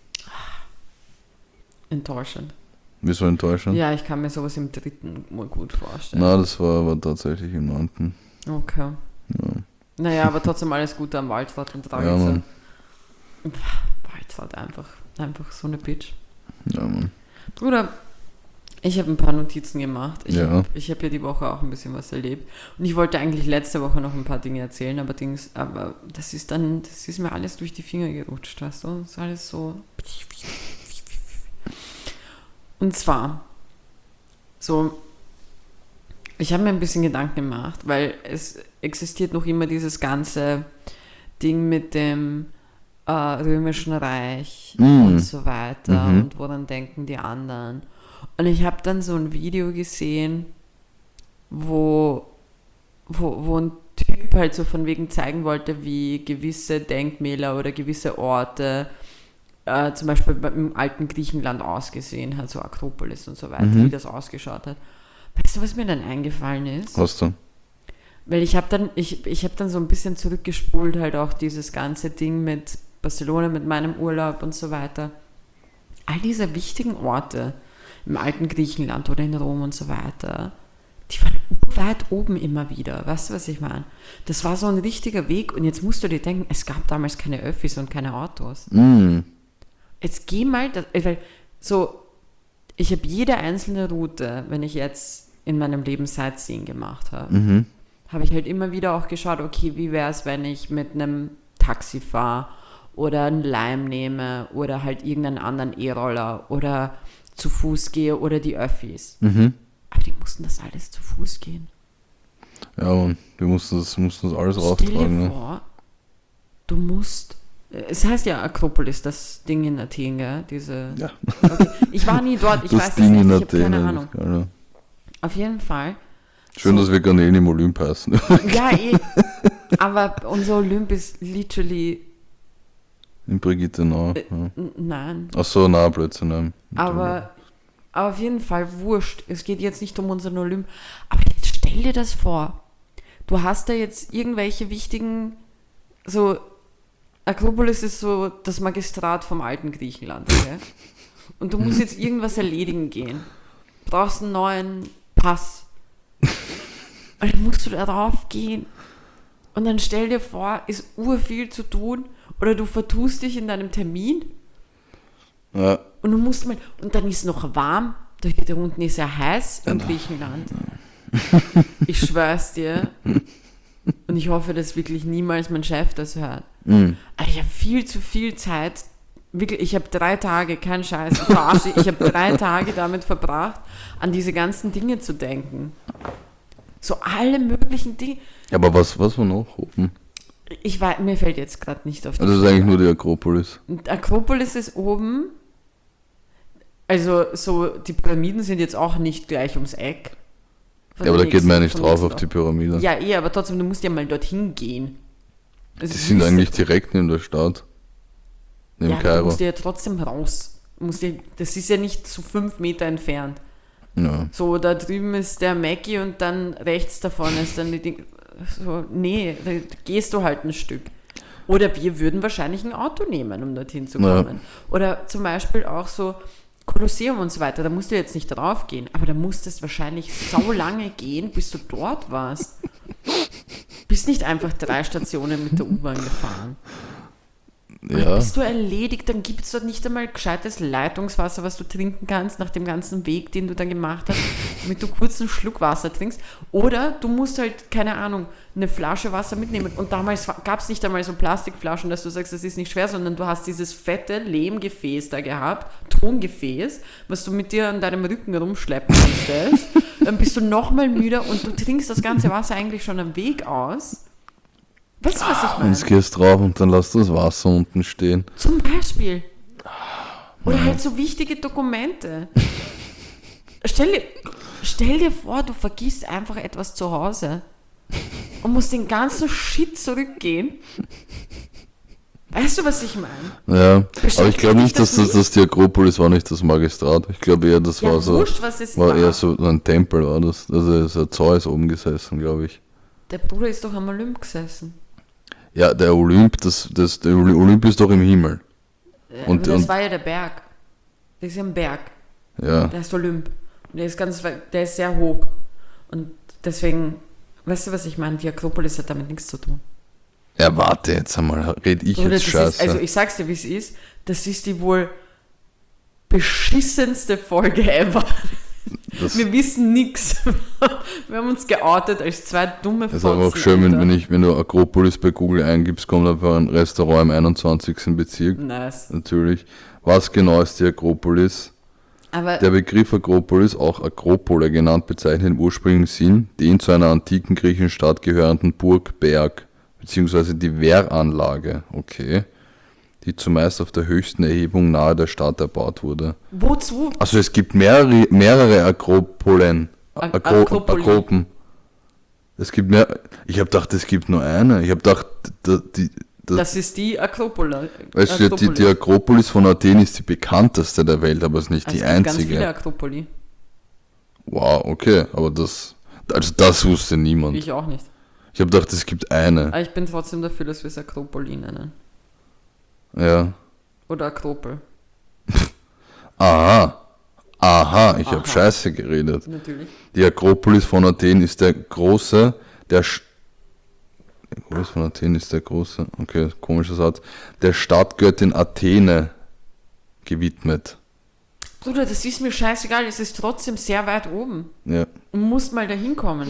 Enttäuschend. Wieso enttäuschend? Ja, ich kann mir sowas im dritten mal gut vorstellen. Na, das war aber tatsächlich im neunten. Okay. Ja. Naja, aber trotzdem alles Gute am Waltraud und Ja, Dragica. Mann. Waltraud einfach, einfach so eine Bitch. Ja, Mann. Bruder, Ich habe ein paar Notizen gemacht. Ich Ja. habe ich hab ja die Woche auch ein bisschen was erlebt. Und ich wollte eigentlich letzte Woche noch ein paar Dinge erzählen, aber, Dings, aber das ist dann, das ist mir alles durch die Finger gerutscht, weißt du? Das ist alles so. Und zwar, so, ich habe mir ein bisschen Gedanken gemacht, weil es existiert noch immer dieses ganze Ding mit dem äh, Römischen Reich Mm. und so weiter Mhm. und woran denken die anderen. Und ich habe dann so ein Video gesehen, wo, wo, wo ein Typ halt so von wegen zeigen wollte, wie gewisse Denkmäler oder gewisse Orte äh, zum Beispiel im alten Griechenland ausgesehen hat, so Akropolis und so weiter, Mhm. wie das ausgeschaut hat. Weißt du, was mir dann eingefallen ist? Hast du? Weil ich habe dann, ich, ich hab dann so ein bisschen zurückgespult, halt auch dieses ganze Ding mit Barcelona, mit meinem Urlaub und so weiter. All diese wichtigen Orte im alten Griechenland oder in Rom und so weiter, die waren weit oben immer wieder. Weißt du, was ich meine? Das war so ein richtiger Weg und jetzt musst du dir denken, es gab damals keine Öffis und keine Autos. Mm. Jetzt geh mal, das, weil so, ich habe jede einzelne Route, wenn ich jetzt in meinem Leben Sightseeing gemacht habe, Mhm. habe ich halt immer wieder auch geschaut, okay, wie wäre es, wenn ich mit einem Taxi fahre oder einen Lime nehme oder halt irgendeinen anderen E-Roller oder zu Fuß gehe oder die Öffis. Mhm. Aber die mussten das alles zu Fuß gehen. Ja, und wir mussten das, mussten das alles Stell dir raustragen. Ne? vor, du musst, es heißt ja Akropolis, das Ding in Athen, gell? Diese, Ja. okay. Ich war nie dort, ich das weiß Ding es in nicht, ich habe Athen. keine Ahnung. ist geil, ja. Auf jeden Fall. Schön, So. dass wir Garnelen im Olymp heißen. Ja, eh. Aber unser Olymp ist literally, In Brigitte Nau. Äh, Ja. n- nein. Achso, na, Blödsinn. Nein. Aber, aber auf jeden Fall wurscht. Es geht jetzt nicht um unseren Olymp. Aber jetzt stell dir das vor. Du hast da jetzt irgendwelche wichtigen, so, Akropolis ist so das Magistrat vom alten Griechenland, okay? Und du musst jetzt irgendwas erledigen gehen. Brauchst einen neuen Pass. Und dann musst du da drauf gehen. Und dann stell dir vor, ist urviel zu tun oder du vertust dich in deinem Termin. Ja. Und du musst mal, und dann ist es noch warm, da hier unten ist ja heiß in Griechenland. Ich schwör's dir. Und ich hoffe, dass wirklich niemals mein Chef das hört. Mhm. Aber ich habe viel zu viel Zeit, wirklich, ich habe drei Tage, kein Scheiß, ich verarsche, ich habe drei Tage damit verbracht, an diese ganzen Dinge zu denken. So alle möglichen Dinge. Aber was, was war noch oben? Ich weiß, mir fällt jetzt gerade nicht auf die Also das ist eigentlich nur die Akropolis. Und Akropolis ist oben. Also so, die Pyramiden sind jetzt auch nicht gleich ums Eck. Von Ja, aber da der geht man ja nächsten- nicht vom drauf nächsten auf die Pyramide. Ja, eh, aber trotzdem, du musst ja mal dorthin gehen. Es Die ist sind Wüste. eigentlich direkt neben der Stadt. Neben Ja, aber du Kairo. musst ja trotzdem raus. Du musst ja, das ist ja nicht so fünf Meter entfernt. Ja. So, da drüben ist der Mackie und dann rechts davon ist dann die Ding. So, nee, da gehst du halt ein Stück. Oder wir würden wahrscheinlich ein Auto nehmen, um dorthin zu Ja. kommen. Oder zum Beispiel auch so Kolosseum und so weiter, da musst du jetzt nicht drauf gehen, aber da musstest wahrscheinlich so lange gehen, bis du dort warst. Bist nicht einfach drei Stationen mit der U-Bahn gefahren. Und dann Ja. bist du erledigt, dann gibt es dort nicht einmal gescheites Leitungswasser, was du trinken kannst nach dem ganzen Weg, den du dann gemacht hast, damit du kurz einen Schluck Wasser trinkst. Oder du musst halt, keine Ahnung, eine Flasche Wasser mitnehmen. Und damals gab es nicht einmal so Plastikflaschen, dass du sagst, das ist nicht schwer, sondern du hast dieses fette Lehmgefäß da gehabt, Tongefäß, was du mit dir an deinem Rücken rumschleppen musstest. Dann bist du nochmal müder und du trinkst das ganze Wasser eigentlich schon am Weg aus. Weißt du, was ich Und meine? jetzt gehst drauf und dann lass das Wasser unten stehen. Zum Beispiel. Oder halt so wichtige Dokumente. Stell dir, stell dir vor, du vergisst einfach etwas zu Hause und musst den ganzen Shit zurückgehen. Weißt du, was ich meine? Ja, aber ich Beschäftigt glaube dich nicht, das dass das, nicht? das die Akropolis war, nicht das Magistrat. Ich glaube eher, das Ja, war so, wurscht, was es war war. eher so ein Tempel, war das. Also ist ein Zeus oben gesessen, glaube ich. Der Bruder ist doch am Olymp gesessen. Ja, der Olymp, das, das, der Olymp ist doch im Himmel. Äh, Und- Aber das und- war ja der Berg. Das ist ja ein Berg. Ja, Der ist Olymp. Und der ist ganz weit, der ist sehr hoch. Und deswegen, weißt du, was ich meine? Die Akropolis hat damit nichts zu tun. ja, warte jetzt einmal, red ich Oder jetzt das Scheiße. ist, also ich sag's dir, wie es ist, das ist die wohl beschissenste Folge ever. Das Wir wissen nichts. Wir haben uns geoutet als zwei dumme ist aber auch schön, wenn, Alter. wenn, ich, wenn du Akropolis bei Google eingibst, kommt einfach ein Restaurant im einundzwanzigsten Bezirk. Nice. Natürlich. Was genau ist die Akropolis? Aber Der Begriff Akropolis, auch Akropole genannt, bezeichnet im ursprünglichen Sinn den zu einer antiken griechischen Stadt gehörenden Burg, Berg, beziehungsweise die Wehranlage, okay, die zumeist auf der höchsten Erhebung nahe der Stadt erbaut wurde. wozu? Also es gibt mehrere, mehrere Akropolen, Ak- Akro, Akropoli. Akropen. Es gibt mehr, ich habe gedacht, es gibt nur eine. Ich habe gedacht, die, die, das, Das ist die Akropole. weißt du, die, die Akropolis von Athen ist die bekannteste der Welt, aber es ist nicht Also die es gibt ganz einzige. viele Akropoli. Wow, okay, aber das, also das wusste niemand. Ich, Ich auch nicht. habe gedacht, es gibt eine. Aber ich bin trotzdem dafür, dass wir es Akropoli nennen. Ja. Oder Akropel. Aha. Aha, ich habe Aha. Scheiße geredet. Natürlich. Die Akropolis von Athen ist der große, der Sch Die Akropolis von Athen ist der große, okay, komischer Satz, der Stadtgöttin Athene gewidmet. Bruder, das ist mir scheißegal, es ist trotzdem sehr weit oben. Ja. Du musst mal da hinkommen.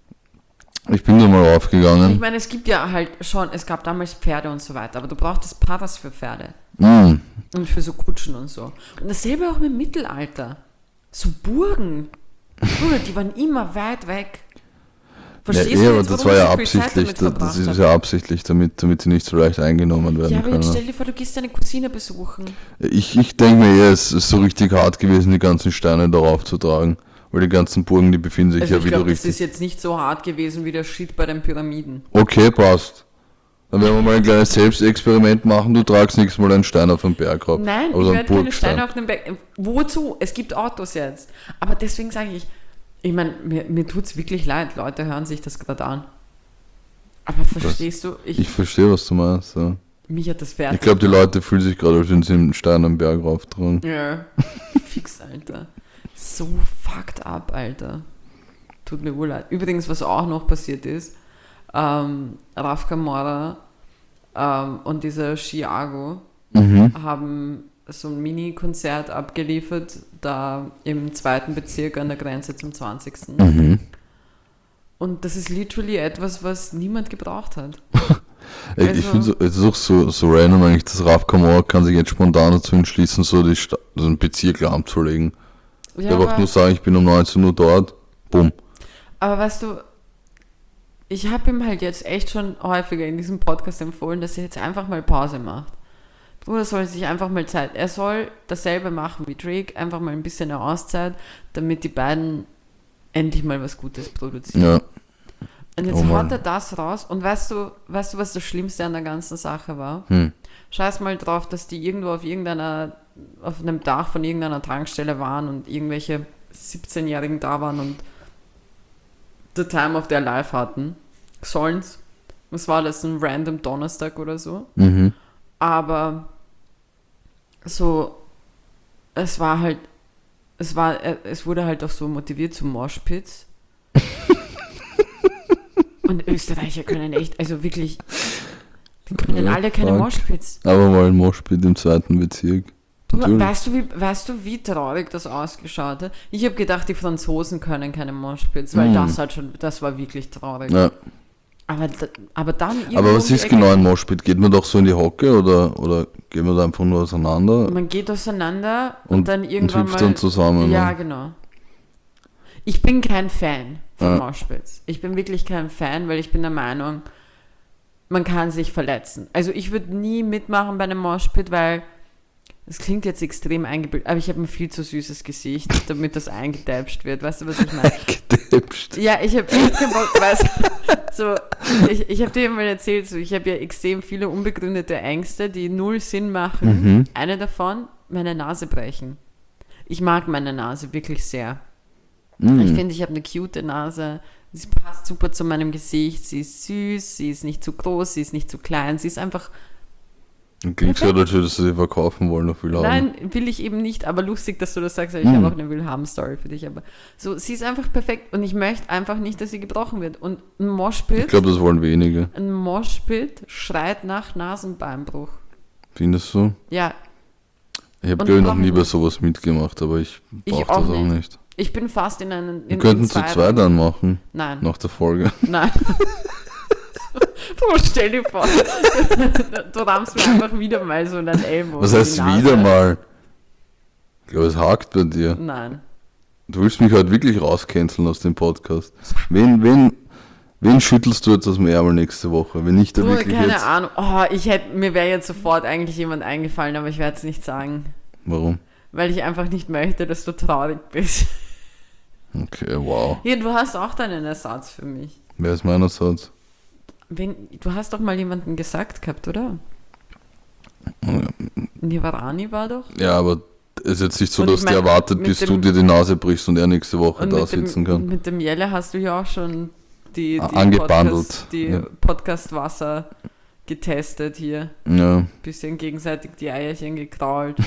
Ich bin da mal Ich aufgegangen. meine, es gibt ja halt schon, es gab damals Pferde und so weiter, aber du brauchtest Paras für Pferde. Mm. Und für so Kutschen und so. Und dasselbe auch im Mittelalter. So Burgen. Bruder, die waren immer weit weg. Ja, Verstehst eh, du aber jetzt, das warum war ich ja so viel Zeit absichtlich, damit das, verbracht das ist habe? ja absichtlich, damit, damit sie nicht so leicht eingenommen werden Ja, aber jetzt können. stell dir vor, du gehst deine Cousine besuchen. Ich, ich denke mir eher, es ist so richtig hart gewesen, die ganzen Steine darauf zu tragen. Weil die ganzen Burgen, die befinden sich Also ja ich wieder glaube, das richtig. ist jetzt nicht so hart gewesen wie der Shit bei den Pyramiden. Okay, passt. Dann werden wir mal ein kleines Selbstexperiment machen. Du tragst nächstes Mal einen Stein auf den Berg rauf. Nein, Oder ich einen werde keine Burgstein. Steine auf den Berg. Wozu? Es gibt Autos jetzt. Aber deswegen sage ich, ich meine, mir, mir tut es wirklich leid. Leute hören sich das gerade an. Aber verstehst du, ich, Ich verstehe, was du meinst. Ja. mich hat das fertig. Ich glaube, die Leute fühlen sich gerade, als würden sie einen Stein am Berg rauftragen. Ja, fix, Alter. So fucked up, Alter. Tut mir wohl leid. Übrigens, was auch noch passiert ist, ähm, Raf Camora ähm, und dieser Chiago Mhm. haben so ein Mini-Konzert abgeliefert, da im zweiten Bezirk an der Grenze zum zwanzigsten. Mhm. Und das ist literally etwas, was niemand gebraucht hat. Ey, Also- ich finde so, es ist auch so, so random eigentlich, dass Raf Kamora kann sich jetzt spontan dazu entschließen, so, die Sta- so einen Bezirk lahmzulegen. Ja, Der einfach aber, nur sagen, ich bin um neunzehn Uhr dort, bumm. aber weißt du, ich habe ihm halt jetzt echt schon häufiger in diesem Podcast empfohlen, dass er jetzt einfach mal Pause macht. Bruder soll sich einfach mal Zeit, er soll dasselbe machen wie Drake, einfach mal ein bisschen eine Auszeit, damit die beiden endlich mal was Gutes produzieren. Ja. Und jetzt Oh Mann. haut er das raus und weißt du, weißt du, was das Schlimmste an der ganzen Sache war? Hm. Scheiß mal drauf, dass die irgendwo auf irgendeiner, auf einem Dach von irgendeiner Tankstelle waren und irgendwelche siebzehnjährigen da waren und the time of their life hatten. Sollen's. Was war das, ein random Donnerstag oder so? Mhm. Aber so, es war halt, es war, äh, es wurde halt auch so motiviert zum Moshpits. Und Österreicher können echt, also wirklich, die können Ja, alle keine fuck. Moshpits. Aber mal ein Moshpit im zweiten Bezirk. Natürlich. Weißt du, wie, weißt du, wie traurig das ausgeschaut hat? Ich habe gedacht, die Franzosen können keine Moshpits, weil Hm. das halt schon, das war wirklich traurig. Ja. Aber, da- aber dann irgendwo Aber was um die ist Ecke- genau ein Moshpit? Geht man doch so in die Hocke oder, oder gehen wir da einfach nur auseinander Man geht auseinander und, und, dann und irgendwann hüpft mal. dann zusammen? Ja, ne? genau. Ich bin kein Fan von Ja. Moshpits. Ich bin wirklich kein Fan, weil ich bin der Meinung, man kann sich verletzen. Also ich würde nie mitmachen bei einem Moshpit, weil das klingt jetzt extrem eingebildet, aber ich habe ein viel zu süßes Gesicht, damit das eingedäpscht wird. Weißt du, was ich meine? Gedäpscht. Ja, ich habe echt keinen Bock, weißt du, so, ich, ich habe dir mal erzählt, so, ich habe ja extrem viele unbegründete Ängste, die null Sinn machen. Mhm. Eine davon, meine Nase brechen. Ich mag meine Nase wirklich sehr. Mhm. Ich finde, ich habe eine cute Nase. Sie passt super zu meinem Gesicht. Sie ist süß, sie ist nicht zu groß, sie ist nicht zu klein. Sie ist einfach. Klingt so, als würdest du sie verkaufen wollen auf viel haben. Nein, will ich eben nicht, aber lustig, dass du das sagst. Ich Mhm. habe auch eine Willhaben-Story für dich. Aber so, sie ist einfach perfekt und ich möchte einfach nicht, dass sie gebrochen wird. Und ein Ich Moshpit, glaube, das wollen wenige. ein Moshpit schreit nach Nasenbeinbruch. Findest du? Ja, Ich habe, Und glaube ich, noch brauchen nie wir- bei sowas mitgemacht, aber ich Ich brauche auch das auch nicht. nicht. Ich bin fast in einen... In, Wir könnten in zu zweit dann machen. Nein. Nach der Folge. Nein. Du, stell dir vor, du rammst mir einfach wieder mal so in deinen Ellbogen. Was heißt wieder mal? Ich glaube, es hakt bei dir. Nein. Du willst mich halt wirklich rauscanceln aus dem Podcast. Wen, wen, wen schüttelst du jetzt aus dem Ärmel nächste Woche? Wenn nicht der Du, wirklich keine jetzt... Ahnung. Oh, ich hätte, mir wäre jetzt sofort eigentlich jemand eingefallen, aber ich werde es nicht sagen. Warum? Weil ich einfach nicht möchte, dass du traurig bist. Okay, wow. Ja, du hast auch deinen Ersatz für mich. Wer ist mein Ersatz? Wen, du hast doch mal jemanden gesagt gehabt, oder? Nivarani war doch? Ja, aber es ist jetzt nicht so, Und dass ich mein, der erwartet, bis dem, du dir die Nase brichst und er nächste Woche und da mit sitzen dem, kann. Mit dem Jelle hast du ja auch schon die, die Angebandelt. Podcast, die Ja. Podcast-Wasser getestet hier. Ja. Bisschen gegenseitig die Eierchen gekrault.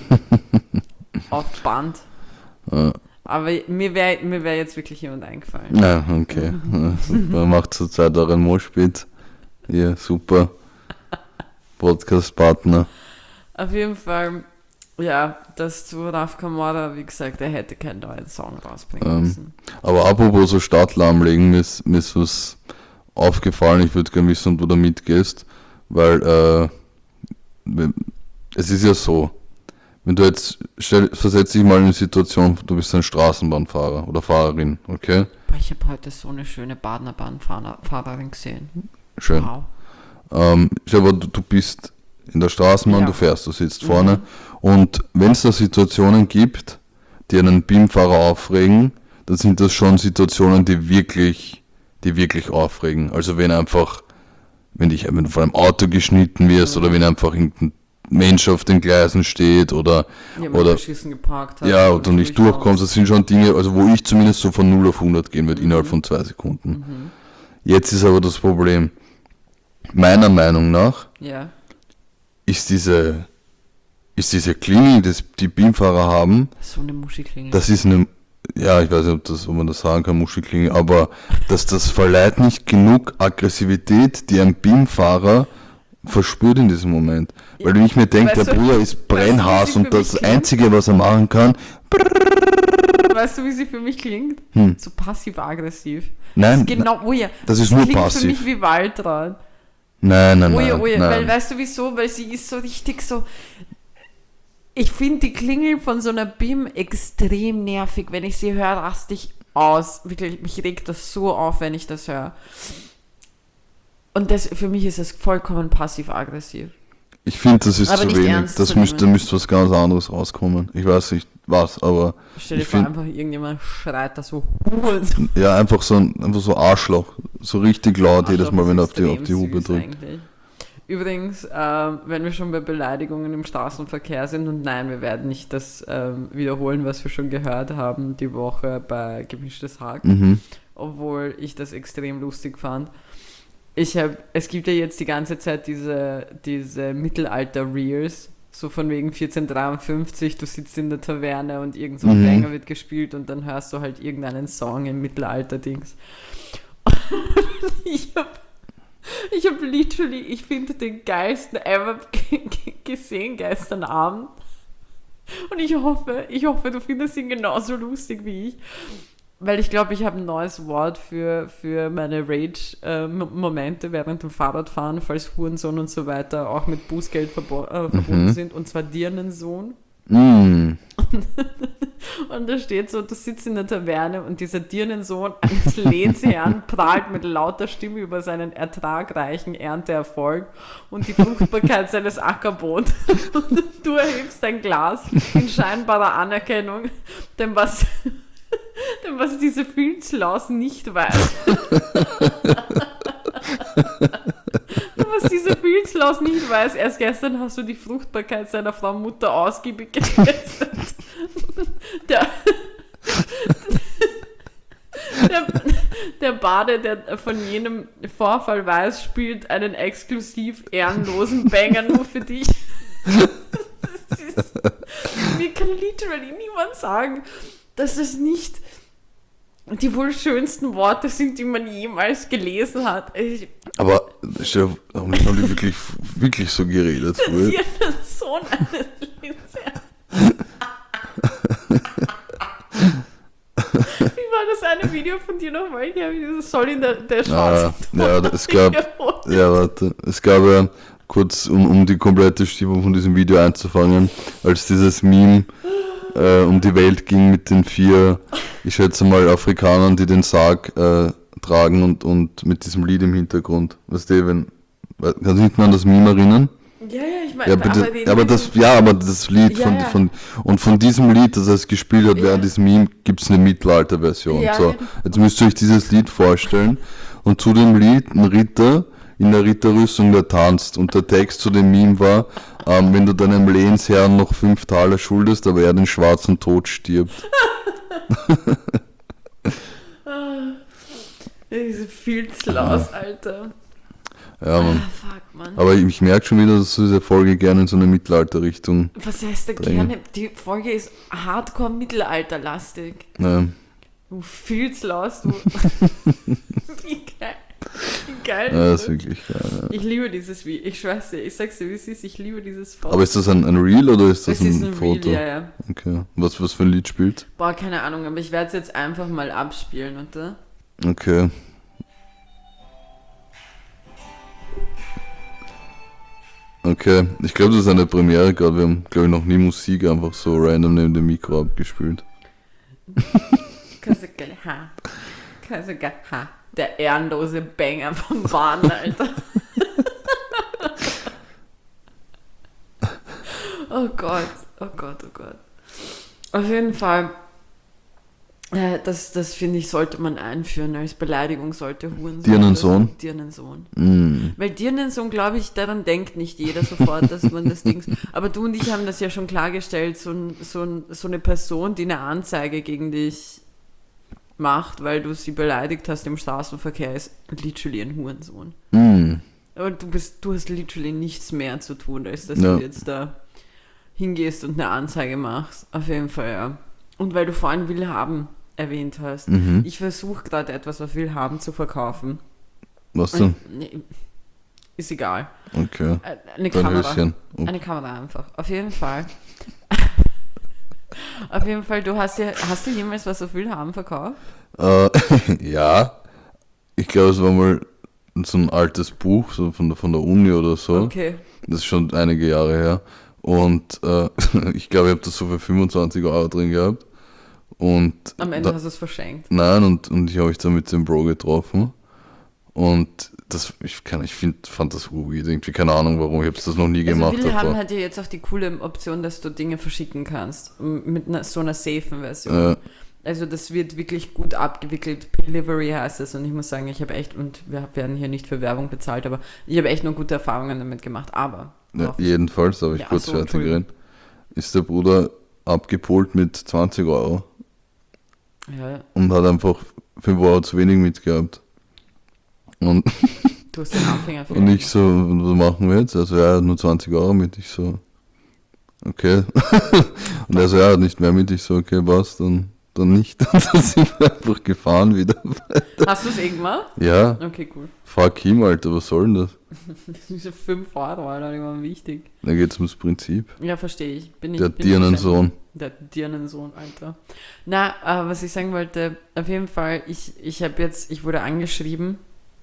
Auf Band. Ja. Aber mir wäre mir wär jetzt wirklich jemand eingefallen. Ja, okay. Ja, super. Macht zurzeit auch einen Moshpit. Ja, super. Podcast-Partner. Auf jeden Fall, ja, das zu Raf Kamora, wie gesagt, er hätte keinen neuen Song rausbringen Ähm, müssen. Aber apropos so Start lahmlegen, mir ist, mir ist was aufgefallen. Ich würde gerne wissen, ob du da mitgehst, weil äh, wenn- es ist ja so, wenn du jetzt, stell, versetz dich mal in eine Situation, du bist ein Straßenbahnfahrer oder Fahrerin, okay? Boah, ich habe heute so eine schöne Badener Bahnfahrerin gesehen. Schön. Wow. Ähm, stell dir vor, du, du bist in der Straßenbahn, Ja. du fährst, du sitzt vorne und wenn es da Situationen gibt, die einen Beamfahrer aufregen, dann sind das schon Situationen, die wirklich, die wirklich aufregen. Also wenn einfach, wenn dich, wenn du vor einem Auto geschnitten wirst oder wenn einfach irgendein Mensch auf den Gleisen steht oder Jemand oder beschissen geparkt hat. ja, und oder nicht durchkommst. durchkommst, das sind schon Dinge, also wo ich zumindest so von null auf hundert gehen würde, innerhalb von zwei Sekunden. Mhm. Jetzt ist aber das Problem, meiner Meinung nach, Ja. ist diese, ist diese Klingel, die die Beamfahrer haben, So eine Muschiklingel. das ist eine, ja, ich weiß nicht, ob, das, ob man das sagen kann, Muschelklingel, aber das, das verleiht nicht genug Aggressivität, die ein Beamfahrer verspürt in diesem Moment. Weil wenn ich mir denke, Weißt der du- Bruder ist Brennhaas weißt du, wie und sie für das mich klingt? Einzige, was er machen kann, Weißt du, wie sie für mich klingt? Hm. So passiv-aggressiv. nein, Das ist genau, oh ja, das ist sie nur klingt für passiv. mich wie Waldrad. nein, nein, Oh ja, nein, oh ja, weil nein. weißt du wieso? Weil sie ist so richtig so. Ich finde die Klingel von so einer B I M extrem nervig. Wenn ich sie höre, raste ich aus. Wirklich, mich regt das so auf, wenn ich das höre. Und das, für mich ist es vollkommen passiv-aggressiv. Ich finde, das ist Aber zu nicht wenig. ernst Das zu müsste, da nehmen. müsste was ganz anderes rauskommen. Ich weiß nicht was, aber Stell dir Ich vor, find- einfach irgendjemand schreit da so Huren. ja, einfach so ein einfach so Arschloch. So richtig laut jedes Mal, wenn er auf die, auf die Hupe drückt. Eigentlich. Übrigens, ähm, wenn wir schon bei Beleidigungen im Straßenverkehr sind, und nein, wir werden nicht das ähm, wiederholen, was wir schon gehört haben die Woche bei Gemischtes Hack, Mhm. obwohl ich das extrem lustig fand. Ich hab, es gibt ja jetzt die ganze Zeit diese, diese Mittelalter-Reels, so von wegen vierzehnhundertdreiundfünfzig, du sitzt in der Taverne und irgend so ein Mhm. Banger wird gespielt und dann hörst du halt irgendeinen Song im Mittelalter-Dings. ich habe ich hab literally, ich finde den geilsten ever g- g- gesehen gestern Abend. Und ich hoffe, ich hoffe, du findest ihn genauso lustig wie ich. Weil ich glaube, ich habe ein neues Wort für, für meine Rage-Momente während dem Fahrradfahren, falls Hurensohn und so weiter auch mit Bußgeld verbo- äh, verbunden Mhm. sind, und zwar Dirnensohn. Mm. Und da steht so, du sitzt in der Taverne und dieser Dirnensohn eines Lehnsherrn prahlt mit lauter Stimme über seinen ertragreichen Ernteerfolg und die Fruchtbarkeit seines Ackerbots. Und du erhebst dein Glas in scheinbarer Anerkennung, denn was, denn was diese Filzlaus nicht weiß. Was diese Filzlaus nicht weiß, erst gestern hast du die Fruchtbarkeit seiner Frau Mutter ausgiebig getestet. Der, der, der Bade, der von jenem Vorfall weiß, spielt einen exklusiv ehrenlosen Banger nur für dich. Das ist, mir kann literally niemand sagen, dass es nicht die wohl schönsten Worte sind, die man jemals gelesen hat. Ich, Aber stell dir vor, haben die, haben die wirklich, wirklich so geredet früher? Sie hat den Sohn eines Lehnsherrn. Video von dir nochmal geben? Das soll in der, der Ah, schwarze ja, es gab, ja, warte, es gab ja kurz, um, um die komplette Stimmung von diesem Video einzufangen, als dieses Meme äh, um die Welt ging mit den vier, ich schätze mal, Afrikanern, die den Sarg äh, tragen und, und mit diesem Lied im Hintergrund. Weißt du, wenn, kannst du nicht mehr an das Meme erinnern? Ja, ja, ich meine, Ja, aber, aber, das, den- aber das, ja, aber das Lied Ja, von, ja. von, und von diesem Lied, das er es gespielt hat, Ja. während diesem Meme, gibt es eine Mittelalter-Version. Ja, So, ja. jetzt müsst ihr euch dieses Lied vorstellen und zu dem Lied ein Ritter in der Ritterrüstung, der tanzt, und der Text zu dem Meme war, ähm, wenn du deinem Lehnsherrn noch fünf Taler schuldest, aber er den schwarzen Tod stirbt. Diese Filzlaus, Alter. Ja, Mann. Ah, fuck, Mann. Aber ich, ich merke schon wieder, dass du diese Folge gerne in so eine Mittelalter-Richtung. Was heißt da Drängen. gerne? Die Folge ist hardcore mittelalterlastig. Äh, Du Filzlaus, du. Wie geil. Wie geil ja, ist das ist wirklich geil. Ja. Ich liebe dieses Video. Ich schwör's dir, ich sag's dir, wie es ist. Ich liebe dieses Foto. Aber ist das ein, ein Reel oder ist das es ist ein, ein Foto? Reel, ja, ja. Okay. Was, was für ein Lied spielt? Boah, keine Ahnung, aber ich werde es jetzt einfach mal abspielen, oder? Okay. Okay, ich glaube, das ist eine Premiere gerade. Wir haben, glaube ich, noch nie Musik einfach so random neben dem Mikro abgespielt. Kaseke, ha. Kaseke, ha. Der ehrenlose Banger vom Bahn, Alter. Oh Gott, oh Gott, oh Gott. Auf jeden Fall, äh, das, das finde ich, sollte man einführen als Beleidigung, sollte Hurensohn. Dirnensohn? das- Dirnensohn. Mm. Weil Dirnensohn, glaube ich, daran denkt nicht jeder sofort, dass man das Ding. Aber du und ich haben das ja schon klargestellt, so, ein, so, ein, so eine Person, die eine Anzeige gegen dich macht, weil du sie beleidigt hast im Straßenverkehr, ist literally ein Hurensohn. Mm. Aber du bist, du hast literally nichts mehr zu tun, als dass Ja. du jetzt da hingehst und eine Anzeige machst. Auf jeden Fall, ja. Und weil du vorhin Willhaben erwähnt hast. Mhm. Ich versuche gerade etwas auf Willhaben zu verkaufen. Was denn? Nee, ist egal. Okay. Äh, Eine Dein Kamera. Höschen. Oh. Eine Kamera einfach. Auf jeden Fall. Auf jeden Fall, du hast ja, hast du jemals was auf Willhaben verkauft? Äh, ja. Ich glaube, es war mal so ein altes Buch, so von der, von der Uni oder so. Okay. Das ist schon einige Jahre her. Und äh, ich glaube, ich habe das so für fünfundzwanzig Euro drin gehabt. Und Am Ende da, hast du es verschenkt. nein, und, und ich habe mich dann mit dem Bro getroffen. Und das, ich kann, ich find, fand das weird, irgendwie, keine Ahnung warum, ich habe das noch nie gemacht Also Willhaben davor. hat ja jetzt auch die coole Option, dass du Dinge verschicken kannst. m- Mit einer, so einer safen Version. Äh, Also das wird wirklich gut abgewickelt. Delivery heißt es. Und ich muss sagen, ich habe echt, und wir werden hier nicht für Werbung bezahlt, aber ich habe echt nur gute Erfahrungen damit gemacht. Aber ja, worauf- jedenfalls, darf ich Ja, kurz ach so, fertig Entschuldigung. reden, ist der Bruder abgepolt mit zwanzig Euro ja, und hat einfach fünf Euro zu wenig mitgehabt. Und, du hast den Anfänger für und ich so, was machen wir jetzt? Also er hat nur zwanzig Euro mit, ich so, okay. Und er so, er hat nicht mehr mit, ich so, okay, was, dann, dann nicht. Und dann sind wir einfach gefahren wieder. Hast du es eh gemacht? Ja, Okay, cool. fuck him, Alter, was soll denn das? Diese fünf Euro, Alter, die waren wichtig. Da geht's ums Prinzip. Ja, verstehe ich. Bin ich Der bin ich Dirnensohn. Der Dirnensohn, Alter. Na, äh, was ich sagen wollte, auf jeden Fall, ich, ich habe jetzt, ich wurde angeschrieben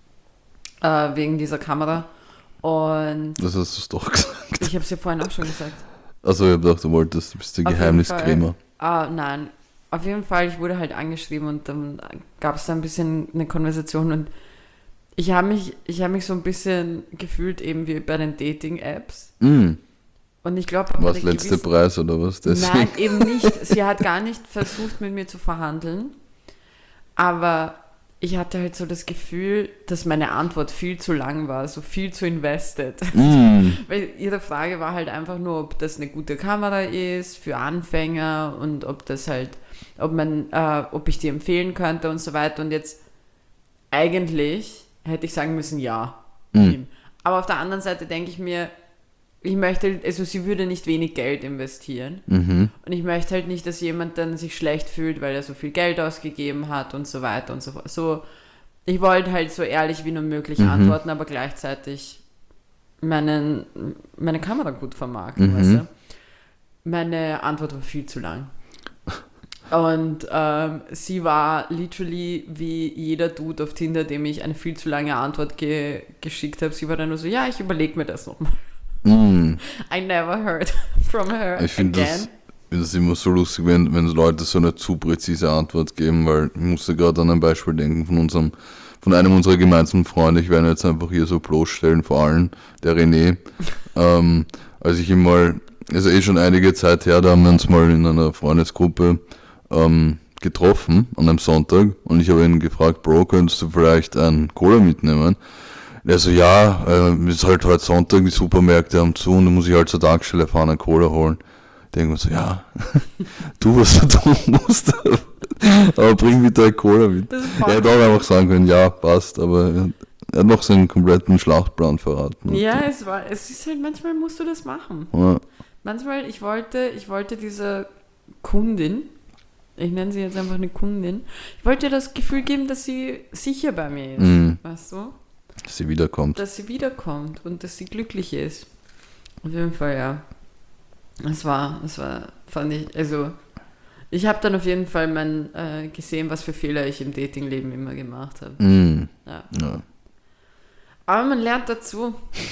äh, wegen dieser Kamera und Das hast du doch gesagt. ich habe es ja vorhin auch schon gesagt. Also ich hab gedacht, du wolltest, du bist der Auf jeden Geheimniskrämer. Ah, nein, auf jeden Fall, ich wurde halt angeschrieben und dann gab es da ein bisschen eine Konversation und ich habe mich, ich habe mich so ein bisschen gefühlt eben wie bei den Dating-Apps Mm, und ich glaube, was, letzte Preis oder was? Deswegen. Nein, eben nicht. Sie hat gar nicht versucht, mit mir zu verhandeln. Aber ich hatte halt so das Gefühl, dass meine Antwort viel zu lang war, so viel zu invested. Mm, Weil ihre Frage war halt einfach nur, ob das eine gute Kamera ist für Anfänger und ob das halt, ob man, äh, ob ich die empfehlen könnte und so weiter. Und jetzt eigentlich hätte ich sagen müssen, ja. mm, Aber auf der anderen Seite denke ich mir, ich möchte, also sie würde nicht wenig Geld investieren. mhm, Und ich möchte halt nicht, dass jemand dann sich schlecht fühlt, weil er so viel Geld ausgegeben hat und so weiter und so fort. So, ich wollte halt so ehrlich wie nur möglich Mhm. antworten, aber gleichzeitig meinen, meine Kamera gut vermarkten, Mhm. weißt du? Meine Antwort war viel zu lang. Und ähm, sie war literally wie jeder Dude auf Tinder, dem ich eine viel zu lange Antwort ge- geschickt habe. Sie war dann nur so, ja, ich überlege mir das nochmal. Mm. I never heard from her Ich finde again. das, find das immer so lustig, wenn, wenn Leute so eine zu präzise Antwort geben, weil ich musste gerade an ein Beispiel denken von unserem, von einem unserer gemeinsamen Freunde. Ich werde ihn jetzt einfach hier so bloßstellen, vor allem der René. ähm, als ich ihm mal, also eh schon einige Zeit her, da haben wir uns mal in einer Freundesgruppe ähm, getroffen an einem Sonntag und ich habe ihn gefragt, Bro, könntest du vielleicht einen Cola mitnehmen? Er so, ja, äh, ist halt heute Sonntag, die Supermärkte haben zu und dann muss ich halt zur Tankstelle fahren, einen Cola holen. Denken wir so, ja, tu, was du tun musst, aber bring bitte einen Cola mit. Das ist Er voll- hätte auch einfach sagen können, ja, passt, aber er er hat noch seinen kompletten Schlachtplan verraten. Ja, es war, es ist halt, manchmal musst du das machen. Ja. Manchmal, ich wollte, ich wollte dieser Kundin, ich nenne sie jetzt einfach eine Kundin, ich wollte ihr das Gefühl geben, dass sie sicher bei mir ist, Mhm. weißt du? Dass sie wiederkommt. Dass sie wiederkommt und dass sie glücklich ist. Auf jeden Fall, ja. Es war, es war, fand ich, also, ich habe dann auf jeden Fall mein, äh, gesehen, was für Fehler ich im Datingleben immer gemacht habe. Mhm. Ja. Ja. Aber man lernt dazu.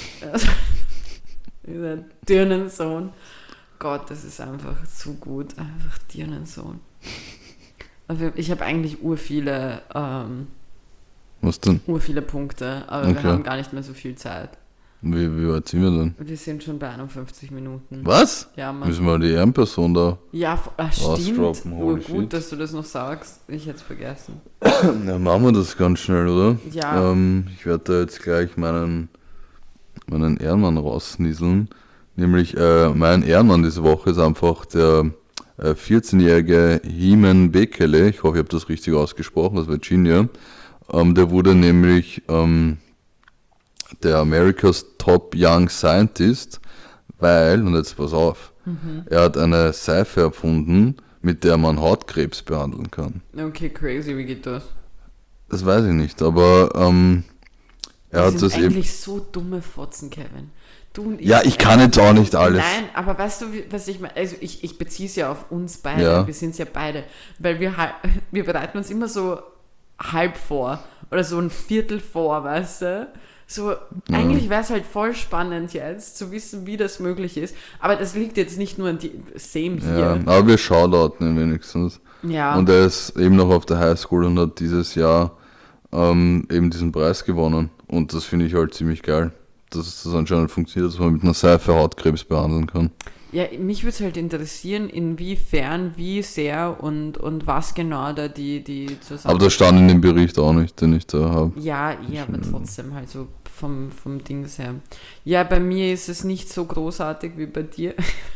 Dieser Dirnensohn. Gott, das ist einfach zu gut. Einfach Dirnensohn. Also ich habe eigentlich ur viele, ähm, Was denn? ur viele Punkte, aber Okay. wir haben gar nicht mehr so viel Zeit. Wie, wie weit sind wir denn? Wir sind schon bei einundfünfzig Minuten. Was? Ja, Mann. Müssen wir die Ehrenperson da? Ja, f- ah, stimmt. Rausdroppen, holy Ur gut, shit. dass du das noch sagst. Ich hätte es vergessen. Ja, machen wir das ganz schnell, oder? Ja. Ähm, ich werde da jetzt gleich meinen, meinen Ehrenmann rausnieseln. Nämlich äh, mein Ehrenmann diese Woche ist einfach der äh, vierzehnjährige Heeman Bekele. Ich hoffe, ich habe das richtig ausgesprochen, aus Virginia. Ähm, der wurde nämlich ähm, der America's Top Young Scientist, weil, und jetzt pass auf, Mhm. er hat eine Seife erfunden, mit der man Hautkrebs behandeln kann. Okay, crazy, wie geht das? Das weiß ich nicht, aber ähm, er Wir hat sind das eben. eigentlich so dumme Fotzen, Kevin. Du und ich. Ja, ich kann jetzt auch nicht alles. Nein, aber weißt du, wie- was ich meine? Also ich, ich beziehe es ja auf uns beide. Ja. Wir sind es ja beide. Weil wir, hal- wir bereiten uns immer so halb vor. Oder so ein Viertel vor, weißt du? So, eigentlich wäre es halt voll spannend jetzt, zu wissen, wie das möglich ist. Aber das liegt jetzt nicht nur an die Same Ja, hier. aber wir shoutouten ihn wenigstens. Ja. Und er ist eben noch auf der Highschool und hat dieses Jahr ähm, eben diesen Preis gewonnen. Und das finde ich halt ziemlich geil, dass das anscheinend funktioniert, dass man mit einer Seife Hautkrebs behandeln kann. Ja, mich würde es halt interessieren, inwiefern, wie sehr und, und was genau da die, die zusammen... Aber das stand in dem Bericht auch nicht, den ich da habe. Ja, ja, aber trotzdem halt so vom, vom Dings her. Ja, bei mir ist es nicht so großartig wie bei dir.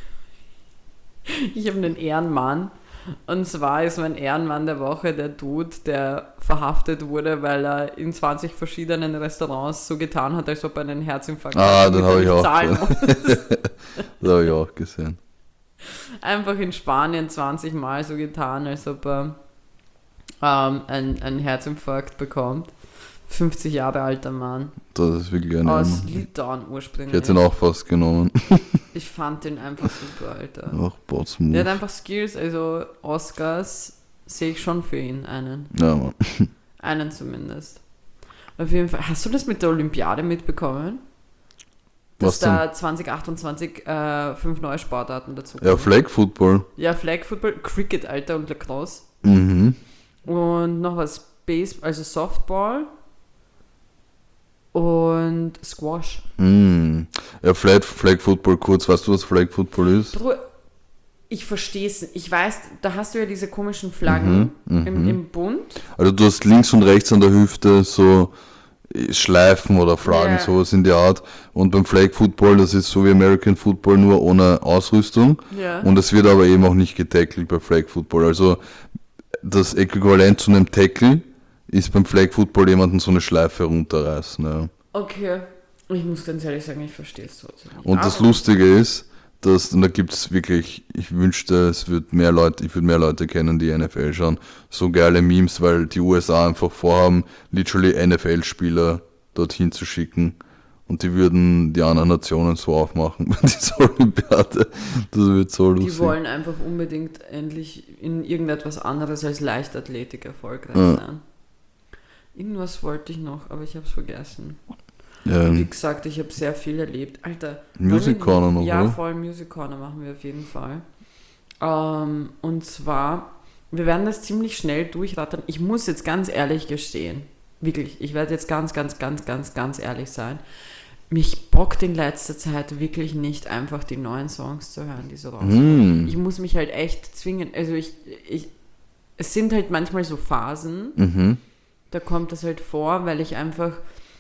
Ich habe einen Ehrenmann. Und zwar ist mein Ehrenmann der Woche der Dude, der verhaftet wurde, weil er in zwanzig verschiedenen Restaurants so getan hat, als ob er einen Herzinfarkt Ah, hat, den damit habe er ich nicht auch zahlen muss. Das habe ich auch gesehen. Einfach in Spanien zwanzig Mal so getan, als ob er ähm, einen, einen Herzinfarkt bekommt. fünfzig Jahre alter Mann. Das ist wirklich ein Aus Ehrenmann. Litauen Ich ursprünglich. hätte ihn auch fast genommen. Ich fand den einfach super, Alter. Auch Der Botsmove. hat einfach Skills, also Oscars sehe ich schon für ihn einen. Ja, Mann. Einen zumindest. Auf jeden Fall. Hast du das mit der Olympiade mitbekommen? Dass Was denn? da zwanzig achtundzwanzig äh, fünf neue Sportarten dazu Ja, Flag Football. Ja, Flag Football, Cricket, Alter, und Lacrosse. Mhm. Und noch was, Baseball, also Softball. Und Squash. Mhm. Ja, Flag, Flag Football kurz. Weißt du, was Flag Football ist? Bro, ich verstehe es. Ich weiß, da hast du ja diese komischen Flaggen Mhm, im, mhm. im Bund. Also du hast links und rechts an der Hüfte so Schleifen oder Flaggen, Ja. sowas in der Art. Und beim Flag Football, das ist so wie American Football, nur ohne Ausrüstung. Ja. Und es wird aber eben auch nicht getackelt bei Flag Football. Also das Äquivalent zu einem Tackle ist beim Flag Football jemanden so eine Schleife runterreißen. Ja. Okay. Ich muss ganz ehrlich sagen, ich verstehe es trotzdem nicht. Und das Aber- Lustige ist, dass, und da gibt es wirklich, ich wünschte, es wird mehr Leute, ich würde mehr Leute kennen, die N F L schauen. So geile Memes, weil die U S A einfach vorhaben, literally N F L-Spieler dorthin zu schicken und die würden die anderen Nationen so aufmachen bei dieser Olympiade. Das wird so lustig. Die wollen einfach unbedingt endlich in irgendetwas anderes als Leichtathletik erfolgreich Ja. sein. Irgendwas wollte ich noch, aber ich habe es vergessen. Ja, Wie gesagt, ich habe sehr viel erlebt. Alter. Music Corner noch, Ja, oder? voll Music Corner machen wir auf jeden Fall. Ähm, und zwar, wir werden das ziemlich schnell durchrattern. Ich muss jetzt ganz ehrlich gestehen, wirklich, ich werde jetzt ganz, ganz, ganz, ganz, ganz ehrlich sein. Mich bockt in letzter Zeit wirklich nicht einfach die neuen Songs zu hören, die so rauskommen. Mm. Ich muss mich halt echt zwingen, also ich, ich, es sind halt manchmal so Phasen, Mhm. da kommt das halt vor, weil ich einfach,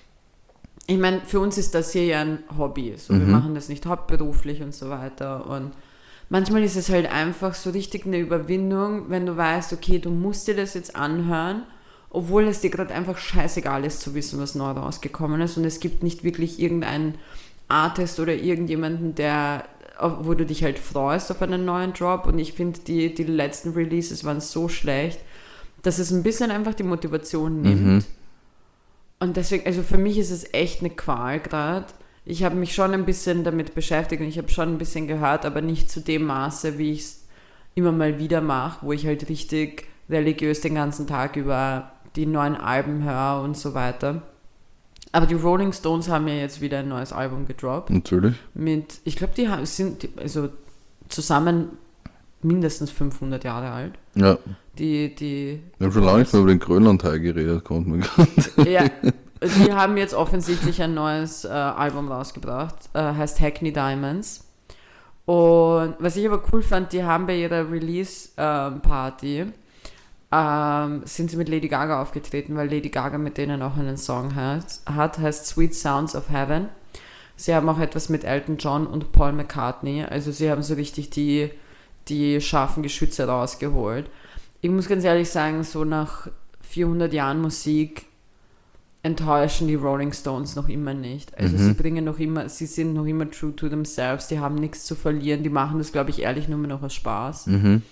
ich meine, für uns ist das hier ja ein Hobby, so, wir Mhm. machen das nicht hauptberuflich und so weiter und manchmal ist es halt einfach so richtig eine Überwindung, wenn du weißt, okay, du musst dir das jetzt anhören, obwohl es dir gerade einfach scheißegal ist zu wissen, was neu rausgekommen ist und es gibt nicht wirklich irgendeinen Artist oder irgendjemanden, der, wo du dich halt freust auf einen neuen Drop und ich finde, die, die letzten Releases waren so schlecht, dass es ein bisschen einfach die Motivation nimmt. Mhm. Und deswegen, also für mich ist es echt eine Qual gerade. Ich habe mich schon ein bisschen damit beschäftigt und ich habe schon ein bisschen gehört, aber nicht zu dem Maße, wie ich es immer mal wieder mache, wo ich halt richtig religiös den ganzen Tag über die neuen Alben höre und so weiter. Aber die Rolling Stones haben ja jetzt wieder ein neues Album gedroppt. Natürlich. Mit, ich glaube, die haben- sind also zusammen mindestens fünfhundert Jahre alt. Ja. Die, die, Wir haben schon lange nicht mehr über den Grönlandteil geredet, kommt mir gerade. ja, die haben jetzt offensichtlich ein neues äh, Album rausgebracht, äh, heißt Hackney Diamonds. Und was ich aber cool fand, die haben bei ihrer Release-Party ähm, sind sie mit Lady Gaga aufgetreten, weil Lady Gaga mit denen auch einen Song hat, hat, heißt Sweet Sounds of Heaven. Sie haben auch etwas mit Elton John und Paul McCartney, also sie haben so richtig die, die scharfen Geschütze rausgeholt. Ich muss ganz ehrlich sagen, so nach vierhundert Jahren Musik enttäuschen die Rolling Stones noch immer nicht. Also Mhm. sie bringen noch immer, sie sind noch immer true to themselves, die haben nichts zu verlieren, die machen das, glaube ich, ehrlich nur mehr noch aus Spaß. Mhm.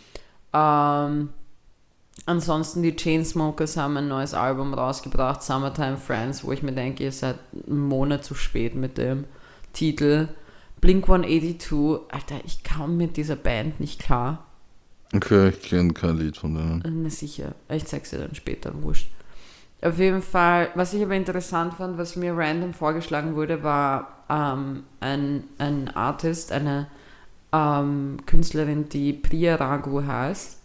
Ähm, ansonsten die Chainsmokers haben ein neues Album rausgebracht, Summertime Friends, wo ich mir denke, ihr seid einen Monat zu spät mit dem Titel. Blink hundertzweiundachtzig, Alter, ich kam mit dieser Band nicht klar. Okay, ich kenne kein Lied von denen. Na sicher, ich zeig's dir dann später, wurscht. Auf jeden Fall, was ich aber interessant fand, was mir random vorgeschlagen wurde, war ähm, ein, ein Artist, eine ähm, Künstlerin, die Priya Raghu heißt.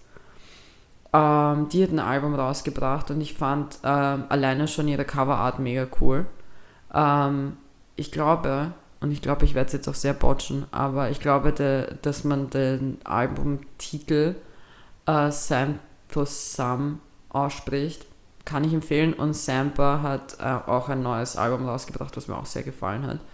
Ähm, die hat ein Album rausgebracht und ich fand ähm, alleine schon ihre Coverart mega cool. Ähm, ich glaube, und ich glaube, ich werde es jetzt auch sehr botchen, aber ich glaube, de, dass man den Albumtitel äh, Sam to Sam ausspricht. Kann ich empfehlen. Und Sampa hat äh, auch ein neues Album rausgebracht, was mir auch sehr gefallen hat.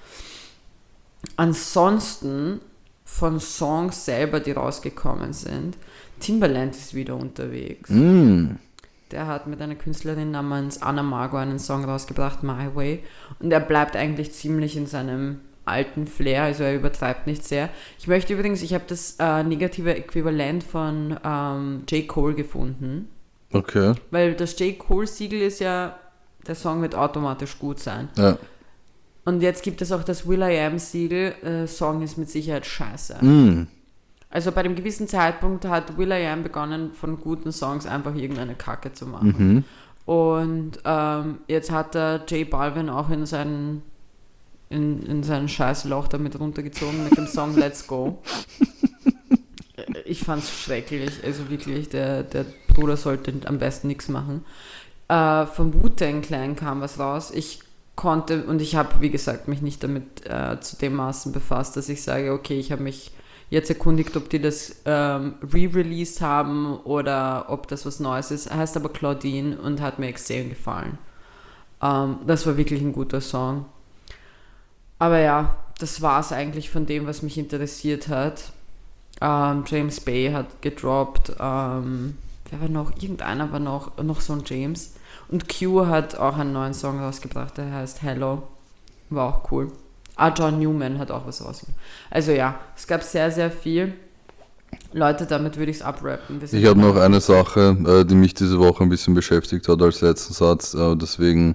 Ansonsten von Songs selber, die rausgekommen sind, Timbaland ist wieder unterwegs. Mm. Der hat mit einer Künstlerin namens Anna Margo einen Song rausgebracht, My Way. Und er bleibt eigentlich ziemlich in seinem alten Flair, also er übertreibt nicht sehr. Ich möchte übrigens, ich habe das äh, negative Äquivalent von ähm, J. Cole gefunden. Okay. Weil das J. Cole-Siegel ist ja, der Song wird automatisch gut sein. Ja. Und jetzt gibt es auch das Will.i.am-Siegel, äh, Song ist mit Sicherheit scheiße. Mm. Also bei einem gewissen Zeitpunkt hat Will.i.am begonnen, von guten Songs einfach irgendeine Kacke zu machen. Mhm. Und ähm, jetzt hat der J Balvin auch in seinen in, in sein Scheißloch damit runtergezogen mit dem Song Let's Go. Ich fand's schrecklich, also wirklich, der, der Bruder sollte am besten nichts machen. Äh, von Wu-Tang Clan kam was raus. Ich konnte, und ich habe, wie gesagt, mich nicht damit äh, zu dem Maßen befasst, dass ich sage, okay, ich habe mich jetzt erkundigt, ob die das ähm, re-released haben oder ob das was Neues ist. Heißt aber Claudine und hat mir extrem gefallen. Ähm, das war wirklich ein guter Song. Aber ja, das war es eigentlich von dem, was mich interessiert hat. Ähm, James Bay hat gedroppt. Ähm, wer war noch? Irgendeiner war noch, noch so ein James. Und Q hat auch einen neuen Song rausgebracht, der heißt Hello. War auch cool. Ah, John Newman hat auch was rausgebracht. Also ja, es gab sehr, sehr viel. Leute, damit würde ich es abrappen. Ich habe noch eine Sache, äh, die mich diese Woche ein bisschen beschäftigt hat als letzten Satz. Äh, deswegen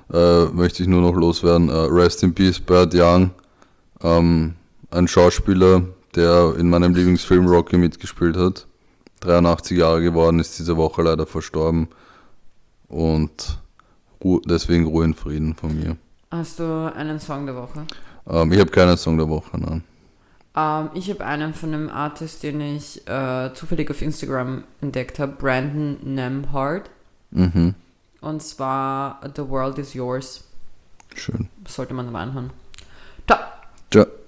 äh, möchte ich nur noch loswerden. Äh, Rest in Peace, Burt Young, ähm, ein Schauspieler, der in meinem Lieblingsfilm Rocky mitgespielt hat. dreiundachtzig Jahre geworden, ist diese Woche leider verstorben. Und Ru- deswegen Ruhe in Frieden von mir. Hast du einen Song der Woche? Ähm, ich habe keinen Song der Woche, nein. Ähm, ich habe einen von einem Artist, den ich äh, zufällig auf Instagram entdeckt habe, Brandon Nemhard. Mhm. Und zwar The World is Yours. Schön. Sollte man mal anhören. Ciao. Ciao.